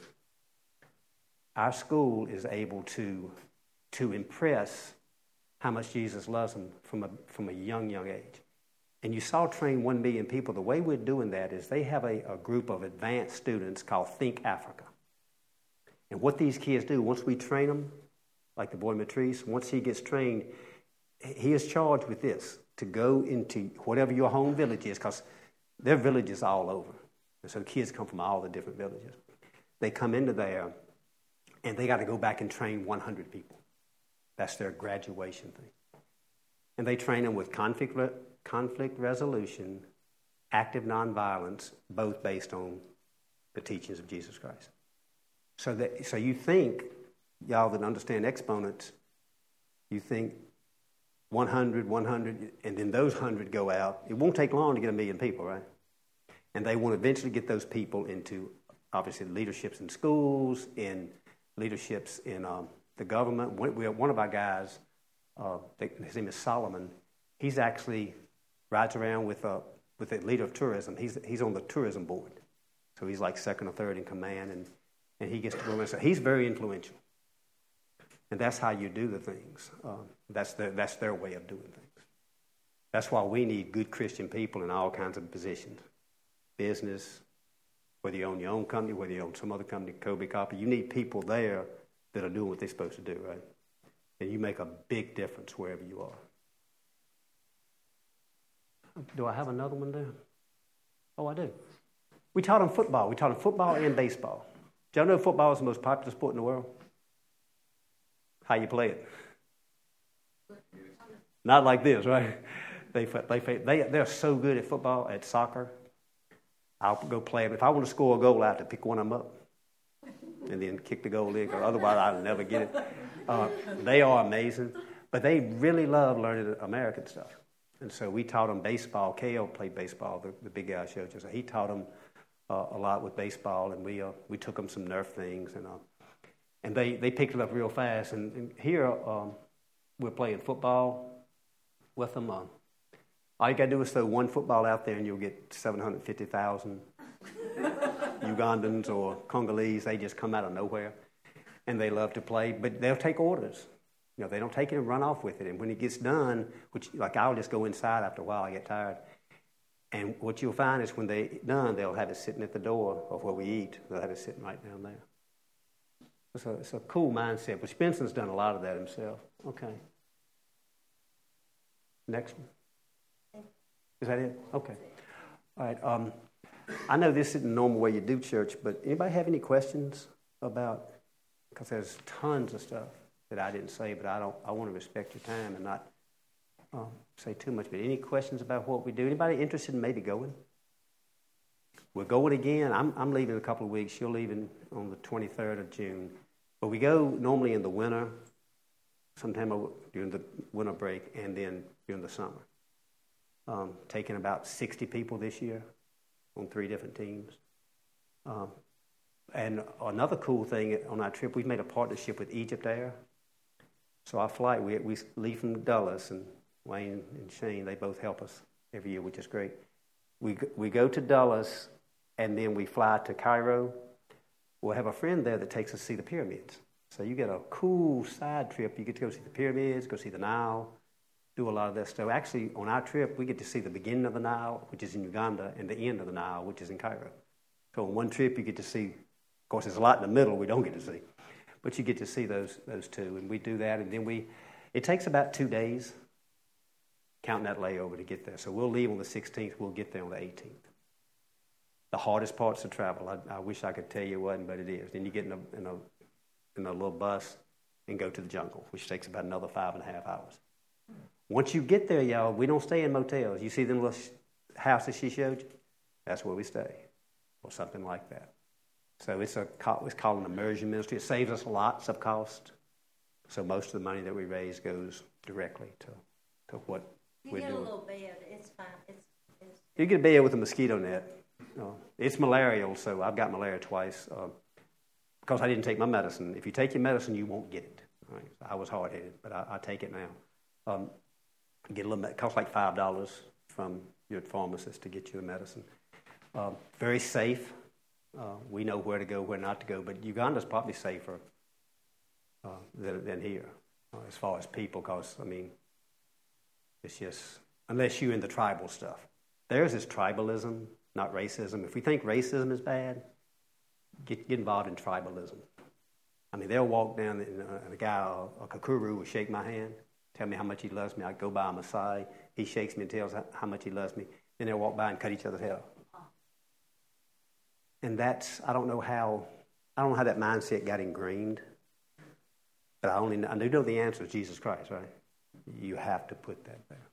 Our school is able to, to impress how much Jesus loves them from a, from a young, young age. And you saw Train One Million People. The way we're doing that is they have a, a group of advanced students called Think Africa. And what these kids do, once we train them, like the boy Matrice, once he gets trained, he is charged with this, to go into whatever your home village is, because there are villages all over. And so kids come from all the different villages. They come into there, and they got to go back and train one hundred people. That's their graduation thing. And they train them with conflict, re- conflict resolution, active nonviolence, both based on the teachings of Jesus Christ. So that, so you think, y'all that understand exponents, you think one hundred, one hundred, and then those one hundred go out. It won't take long to get a million people, right? And they want to eventually get those people into, obviously, leaderships in schools, in leaderships in um, the government. We have one of our guys, uh, his name is Solomon. He's actually rides around with a with the leader of tourism. He's he's on the tourism board, so he's like second or third in command, and, and he gets to go around. So he's very influential, and that's how you do the things. Um, that's their that's their way of doing things. That's why we need good Christian people in all kinds of positions, business. Whether you own your own company, whether you own some other company, Kobe Copper, you need people there that are doing what they're supposed to do, right? And you make a big difference wherever you are. Do I have another one there? Oh, I do. We taught them football. We taught them football and baseball. Do y'all know football is the most popular sport in the world? How you play it? Not like this, right? They, they, they, they're so good at football, at soccer. I'll go play them. If I want to score a goal, I have to pick one of them up and then kick the goal in, because otherwise I'll never get it. Uh, they are amazing, but they really love learning American stuff. And so we taught them baseball. K O played baseball, the, the big guy I showed you. So he taught them uh, a lot with baseball, and we uh, we took them some Nerf things, and uh, and they, they picked it up real fast. And, and here um, we're playing football with them. Uh, all you got to do is throw one football out there, and you'll get seven hundred fifty thousand Ugandans or Congolese. They just come out of nowhere, and they love to play, but they'll take orders. You know, they don't take it and run off with it. And when it gets done, which, like, I'll just go inside after a while. I get tired. And what you'll find is when they're done, they'll have it sitting at the door of where we eat. They'll have it sitting right down there. It's a, it's a cool mindset. But Spencer's done a lot of that himself. Okay. Next one. Is that it? Okay. All right. Um, I know this isn't the normal way you do church, but anybody have any questions about, because there's tons of stuff that I didn't say, but I don't. I want to respect your time and not um, say too much. But any questions about what we do? Anybody interested in maybe going? We're going again. I'm, I'm leaving in a couple of weeks. You're leaving on the twenty-third of June. But we go normally in the winter, sometime during the winter break, and then during the summer. Um, taking about sixty people this year on three different teams. Um, and another cool thing on our trip, we've made a partnership with Egypt Air. So our flight, we, we leave from Dulles, and Wayne and Shane, they both help us every year, which is great. We we go to Dulles, and then we fly to Cairo. We'll have a friend there that takes us to see the pyramids. So you get a cool side trip. You get to go see the pyramids, go see the Nile, do a lot of that stuff. Actually, on our trip, we get to see the beginning of the Nile, which is in Uganda, and the end of the Nile, which is in Cairo. So on one trip, you get to see, of course, there's a lot in the middle we don't get to see. But you get to see those those two, and we do that, and then we, it takes about two days, counting that layover to get there. So we'll leave on the sixteenth, we'll get there on the eighteenth. The hardest part's to travel. I, I wish I could tell you it wasn't, but it is. Then you get in a, in a in a little bus and go to the jungle, which takes about another five and a half hours. Once you get there, y'all, we don't stay in motels. You see them little houses she showed you? That's where we stay, or something like that. So it's a it's called an immersion ministry. It saves us lots of cost. So most of the money that we raise goes directly to, to what you we're doing. doing. You get a little bed, it's fine. It's, it's... You get a bed with a mosquito net. Uh, it's malarial, so I've got malaria twice uh, because I didn't take my medicine. If you take your medicine, you won't get it. Right? I was hard-headed, but I, I take it now. Um, get a little. It costs like five dollars from your pharmacist to get you the medicine. Uh, very safe. Uh, we know where to go, where not to go, but Uganda's probably safer uh, than, than here uh, as far as people, because, I mean, it's just, unless you're in the tribal stuff. Theirs is tribalism, not racism. If we think racism is bad, get, get involved in tribalism. I mean, they'll walk down, and, uh, and a guy, a, a Kakuru, will shake my hand, tell me how much he loves me. I go by on my side. He shakes me and tells how much he loves me. Then they'll walk by and cut each other's hair. And that's, I don't know how, I don't know how that mindset got ingrained. But I only, I do know the answer is Jesus Christ, right? You have to put that there.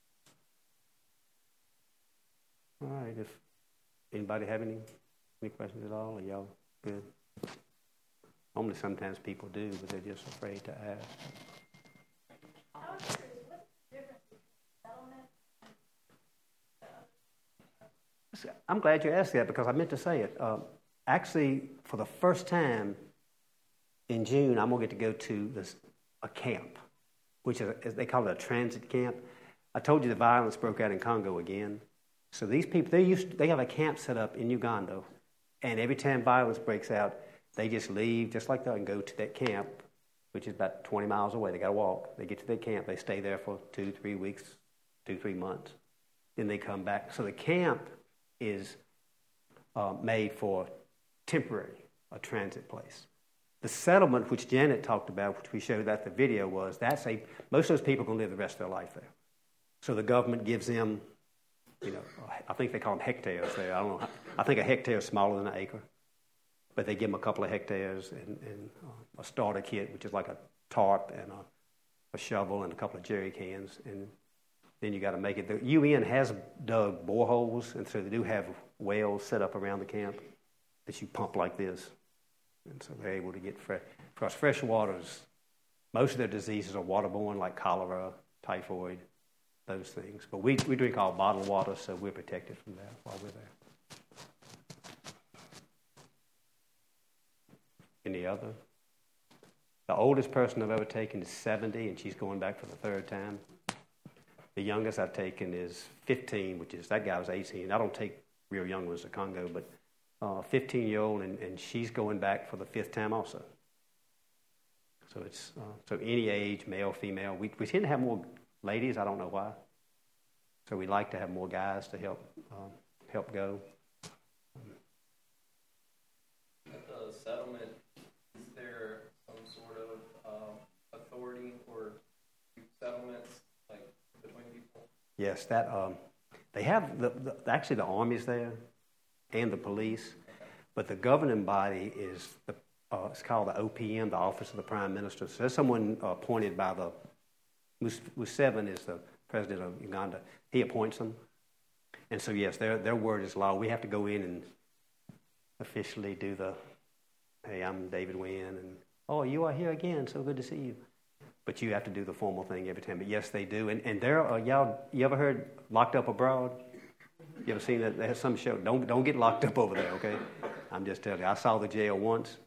All right, if anybody have any, any questions at all, are y'all good? Only sometimes people do, but they're just afraid to ask. I'm glad you asked that because I meant to say it. Uh, actually, for the first time in June, I'm going to get to go to this, a camp, which is, a, they call it a transit camp. I told you the violence broke out in Congo again. So these people, they used to, they have a camp set up in Uganda, and every time violence breaks out, they just leave just like that and go to that camp, which is about twenty miles away. They got to walk. They get to their camp. They stay there for two, three weeks, two, three months. Then they come back. So the camp is uh, made for temporary, a transit place. The settlement, which Janet talked about, which we showed that the video was, that's a, most of those people are going to live the rest of their life there. So the government gives them, you know, I think they call them hectares there. I don't know. I think a hectare is smaller than an acre. But they give them a couple of hectares and, and uh, a starter kit, which is like a tarp and a, a shovel and a couple of jerry cans, and then you got to make it. The U N has dug boreholes, and so they do have wells set up around the camp that you pump like this, and so they're able to get fresh. Because fresh waters, most of their diseases are waterborne, like cholera, typhoid, those things. But we we drink all bottled water, so we're protected from that while we're there. Any other? The oldest person I've ever taken is seventy, and she's going back for the third time. The youngest I've taken is fifteen, which is, that guy was eighteen. I don't take real young ones to Congo, but uh, fifteen-year-old, and, and she's going back for the fifth time also. So it's uh, so any age, male, female. We we tend to have more ladies. I don't know why. So we like to have more guys to help um, help go. At the settlement, is there some sort of uh, authority or settlements like between people? Yes, that um, they have the, the actually the army's there and the police, but the governing body is the uh, it's called the O P M, the Office of the Prime Minister. So there's someone uh, appointed by the Museveni is the president of Uganda. He appoints them, and so yes, their their word is law. We have to go in and officially do the, hey, I'm David Wynn, and oh, you are here again. So good to see you. But you have to do the formal thing every time. But yes, they do. And and there are y'all. You ever heard Locked Up Abroad? You ever seen that? There's some show. Don't don't get locked up over there, okay? I'm just telling you. I saw the jail once.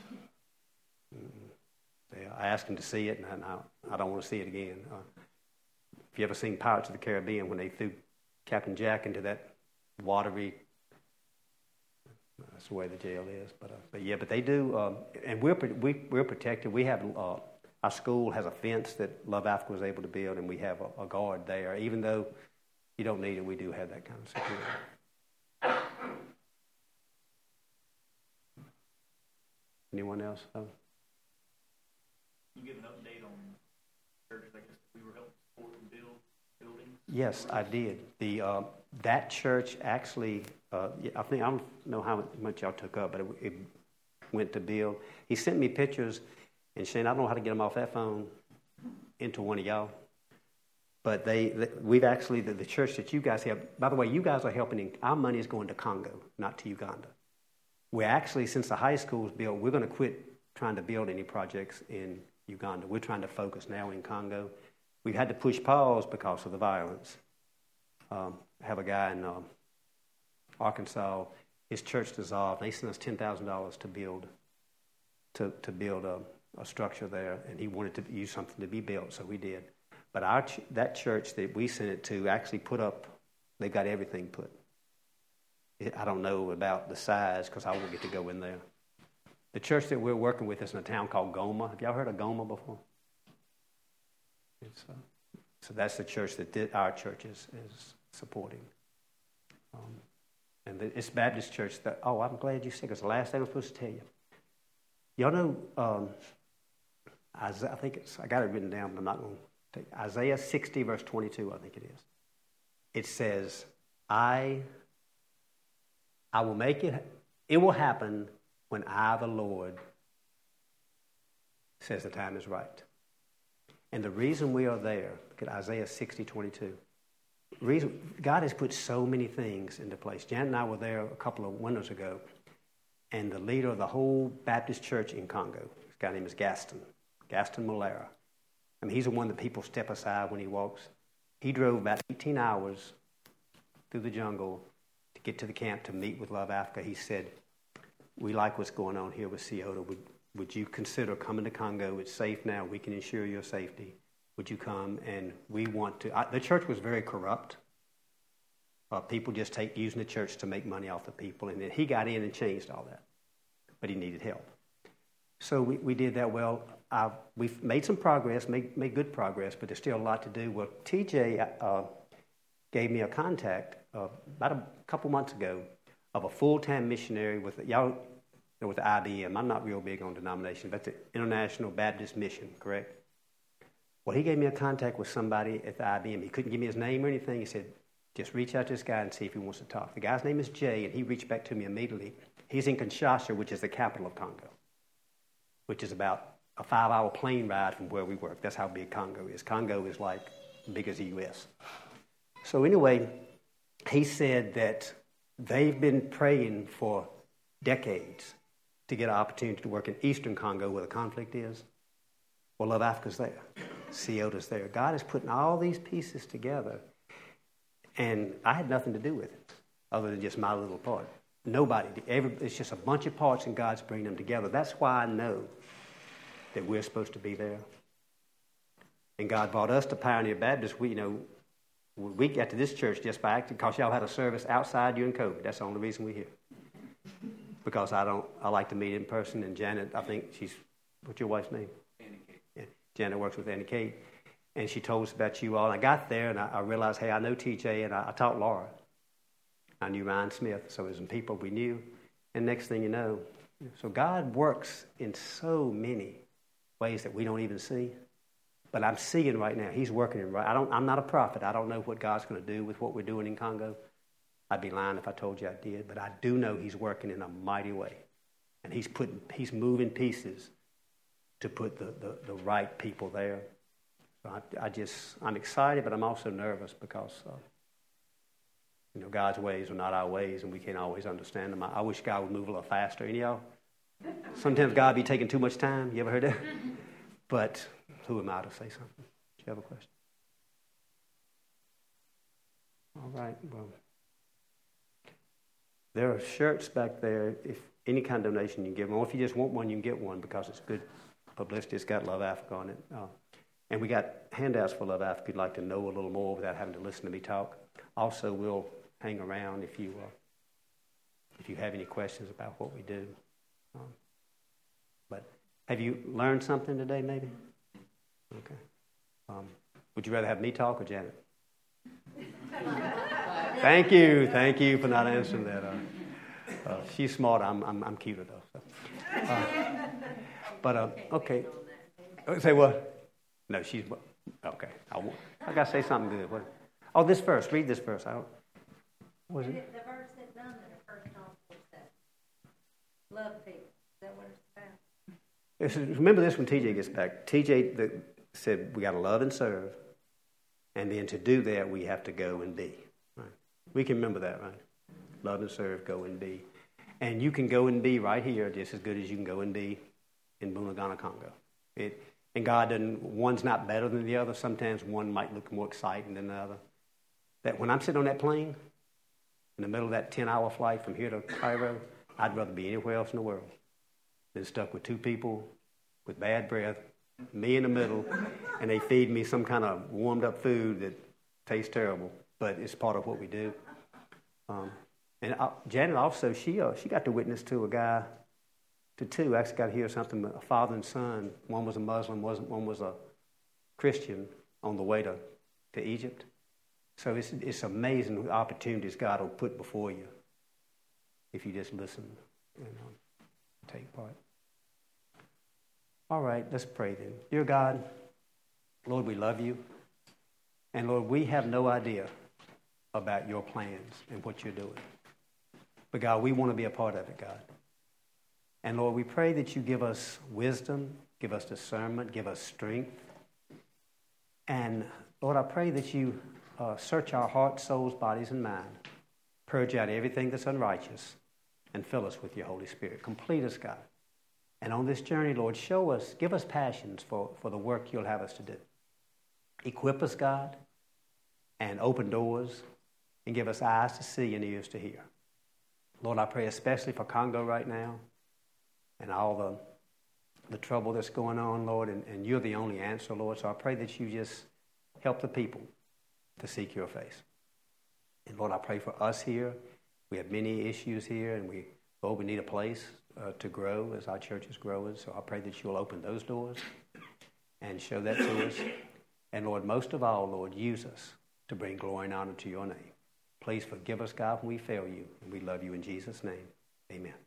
I asked him to see it, and I, I don't want to see it again. Uh, if you ever seen Pirates of the Caribbean when they threw Captain Jack into that watery, that's the way the jail is. But uh, but yeah, but they do, um, and we're we, we're protected. We have uh, our school has a fence that Love Africa was able to build, and we have a, a guard there. Even though you don't need it, we do have that kind of security. Anyone else? Oh. Can you give an update on churches, I guess, we were helping support and build buildings? Yes, I did. The uh, that church actually, uh, I think I don't know how much y'all took up, but it, it went to build. He sent me pictures, and Shane, I don't know how to get them off that phone into one of y'all, But they, they we've actually, the, the church that you guys have, by the way, you guys are helping, in, our money is going to Congo, not to Uganda. We're actually, since the high school was built, we're going to quit trying to build any projects in Uganda. We're trying to focus now in Congo. We've had to push pause because of the violence. Um, I have a guy in um, Arkansas, his church dissolved. They sent us ten thousand dollars to build to, to build a, a structure there, and he wanted to use something to be built, so we did. But our ch- that church that we sent it to actually put up, they got everything put. It, I don't know about the size because I won't get to go in there. The church that we're working with is in a town called Goma. Have y'all heard of Goma before? It's, uh, so that's the church that did, our church is, is supporting. Um, and the, it's Baptist church that, oh, I'm glad you said, because the last thing I'm supposed to tell you. Y'all know, um, Isaiah, I think it's, I got it written down, but I'm not going to take Isaiah sixty, verse twenty-two, I think it is. It says, I, I will make it, it will happen when I, the Lord, says the time is right. And the reason we are there, look at Isaiah sixty, twenty-two. Reason, God has put so many things into place. Janet and I were there a couple of winters ago, and the leader of the whole Baptist church in Congo, this guy named is Gaston, Gaston Molera. I mean, he's the one that people step aside when he walks. He drove about eighteen hours through the jungle to get to the camp to meet with Love Africa. He said, we like what's going on here with Ciota. Would, would you consider coming to Congo? It's safe now. We can ensure your safety. Would you come? And we want to. I, the church was very corrupt. Uh, people just take using the church to make money off the people. And then he got in and changed all that. But he needed help. So we, we did that well. Uh, we've made some progress, made, made good progress, but there's still a lot to do. Well, T J uh, gave me a contact uh, about a couple months ago of a full-time missionary with, y'all know, with the I B M. I'm not real big on denomination, but the International Baptist Mission, correct? Well, he gave me a contact with somebody at the I B M. He couldn't give me his name or anything. He said, just reach out to this guy and see if he wants to talk. The guy's name is Jay, and he reached back to me immediately. He's in Kinshasa, which is the capital of Congo, which is about a five-hour plane ride from where we work. That's how big Congo is. Congo is like big as the U S. So anyway, he said that they've been praying for decades to get an opportunity to work in eastern Congo where the conflict is. Well, Love Africa's there. Ciota's there. God is putting all these pieces together, and I had nothing to do with it other than just my little part. Nobody. Every, it's just a bunch of parts, and God's bringing them together. That's why I know that we're supposed to be there. And God brought us to Pioneer Baptist. We, you know, we got to this church just by acting because y'all had a service outside during COVID. That's the only reason we're here. Because I don't, I like to meet in person. And Janet, I think she's, what's your wife's name? Annie Kate. Yeah, Janet works with Annie Kate. And she told us about you all. And I got there and I, I realized, hey, I know T J, and I, I taught Laura. I knew Ryan Smith, so there's some people we knew. And next thing you know, so God works in so many ways that we don't even see. But I'm seeing right now, he's working in right. I don't, I'm not a prophet. I don't know what God's going to do with what we're doing in Congo. I'd be lying if I told you I did. But I do know he's working in a mighty way. And he's putting, he's moving pieces to put the, the, the right people there. So I, I just, I'm excited, but I'm also nervous because, uh, you know, God's ways are not our ways, and we can't always understand them. I, I wish God would move a little faster. Any of y'all? Sometimes God be taking too much time. You ever heard that? But who am I to say something? Do you have a question? All right. Well, there are shirts back there. If any kind of donation you can give them, or if you just want one, you can get one because it's good publicity. It's got Love Africa on it. Uh, and we got handouts for Love Africa if you'd like to know a little more without having to listen to me talk. Also, we'll hang around if you uh, if you have any questions about what we do. Um, but have you learned something today, maybe? Okay. Um, would you rather have me talk or Janet? Thank you. Thank you for not answering that. Uh, uh, she's smart. I'm, I'm, I'm cuter, though. So. Uh, but, uh, okay. Say what? No, she's... Okay. I, won't. I got to say something good. What? Oh, this verse. Read this verse. I don't, what is it? The verse that none of the first gospel says. Love people. Is that what it's about? Remember this when T J gets back. T J the, said we got to love and serve, And then to do that, we have to go and be. Right? We can remember that, right? Love and serve, go and be. And you can go and be right here just as good as you can go and be in Bunagana, Congo. It, and God doesn't, one's not better than the other. Sometimes one might look more exciting than the other. That when I'm sitting on that plane, in the middle of that ten-hour flight from here to Cairo, I'd rather be anywhere else in the world than stuck with two people with bad breath, me in the middle, and they feed me some kind of warmed-up food that tastes terrible, but it's part of what we do. Um, and uh, Janet also, she uh, she got to witness to a guy, to two, actually got to hear something, a father and son. One was a Muslim, one was a Christian on the way to, to Egypt. So it's it's amazing the opportunities God will put before you if you just listen and um, take part. All right, let's pray then. Dear God, Lord, we love you. And Lord, we have no idea about your plans and what you're doing. But God, we want to be a part of it, God. And Lord, we pray that you give us wisdom, give us discernment, give us strength. And Lord, I pray that you uh, search our hearts, souls, bodies, and mind. Purge out everything that's unrighteous and fill us with your Holy Spirit. Complete us, God. And on this journey, Lord, show us, give us passions for, for the work you'll have us to do. Equip us, God, and open doors, and give us eyes to see and ears to hear. Lord, I pray especially for Congo right now and all the, the trouble that's going on, Lord, and, and you're the only answer, Lord. So I pray that you just help the people to seek your face. And Lord, I pray for us here. We have many issues here, and we, Lord, we need a place uh, to grow as our church is growing. So I pray that you'll open those doors and show that to us. And Lord, most of all, Lord, use us to bring glory and honor to your name. Please forgive us, God, when we fail you. And we love you in Jesus' name. Amen.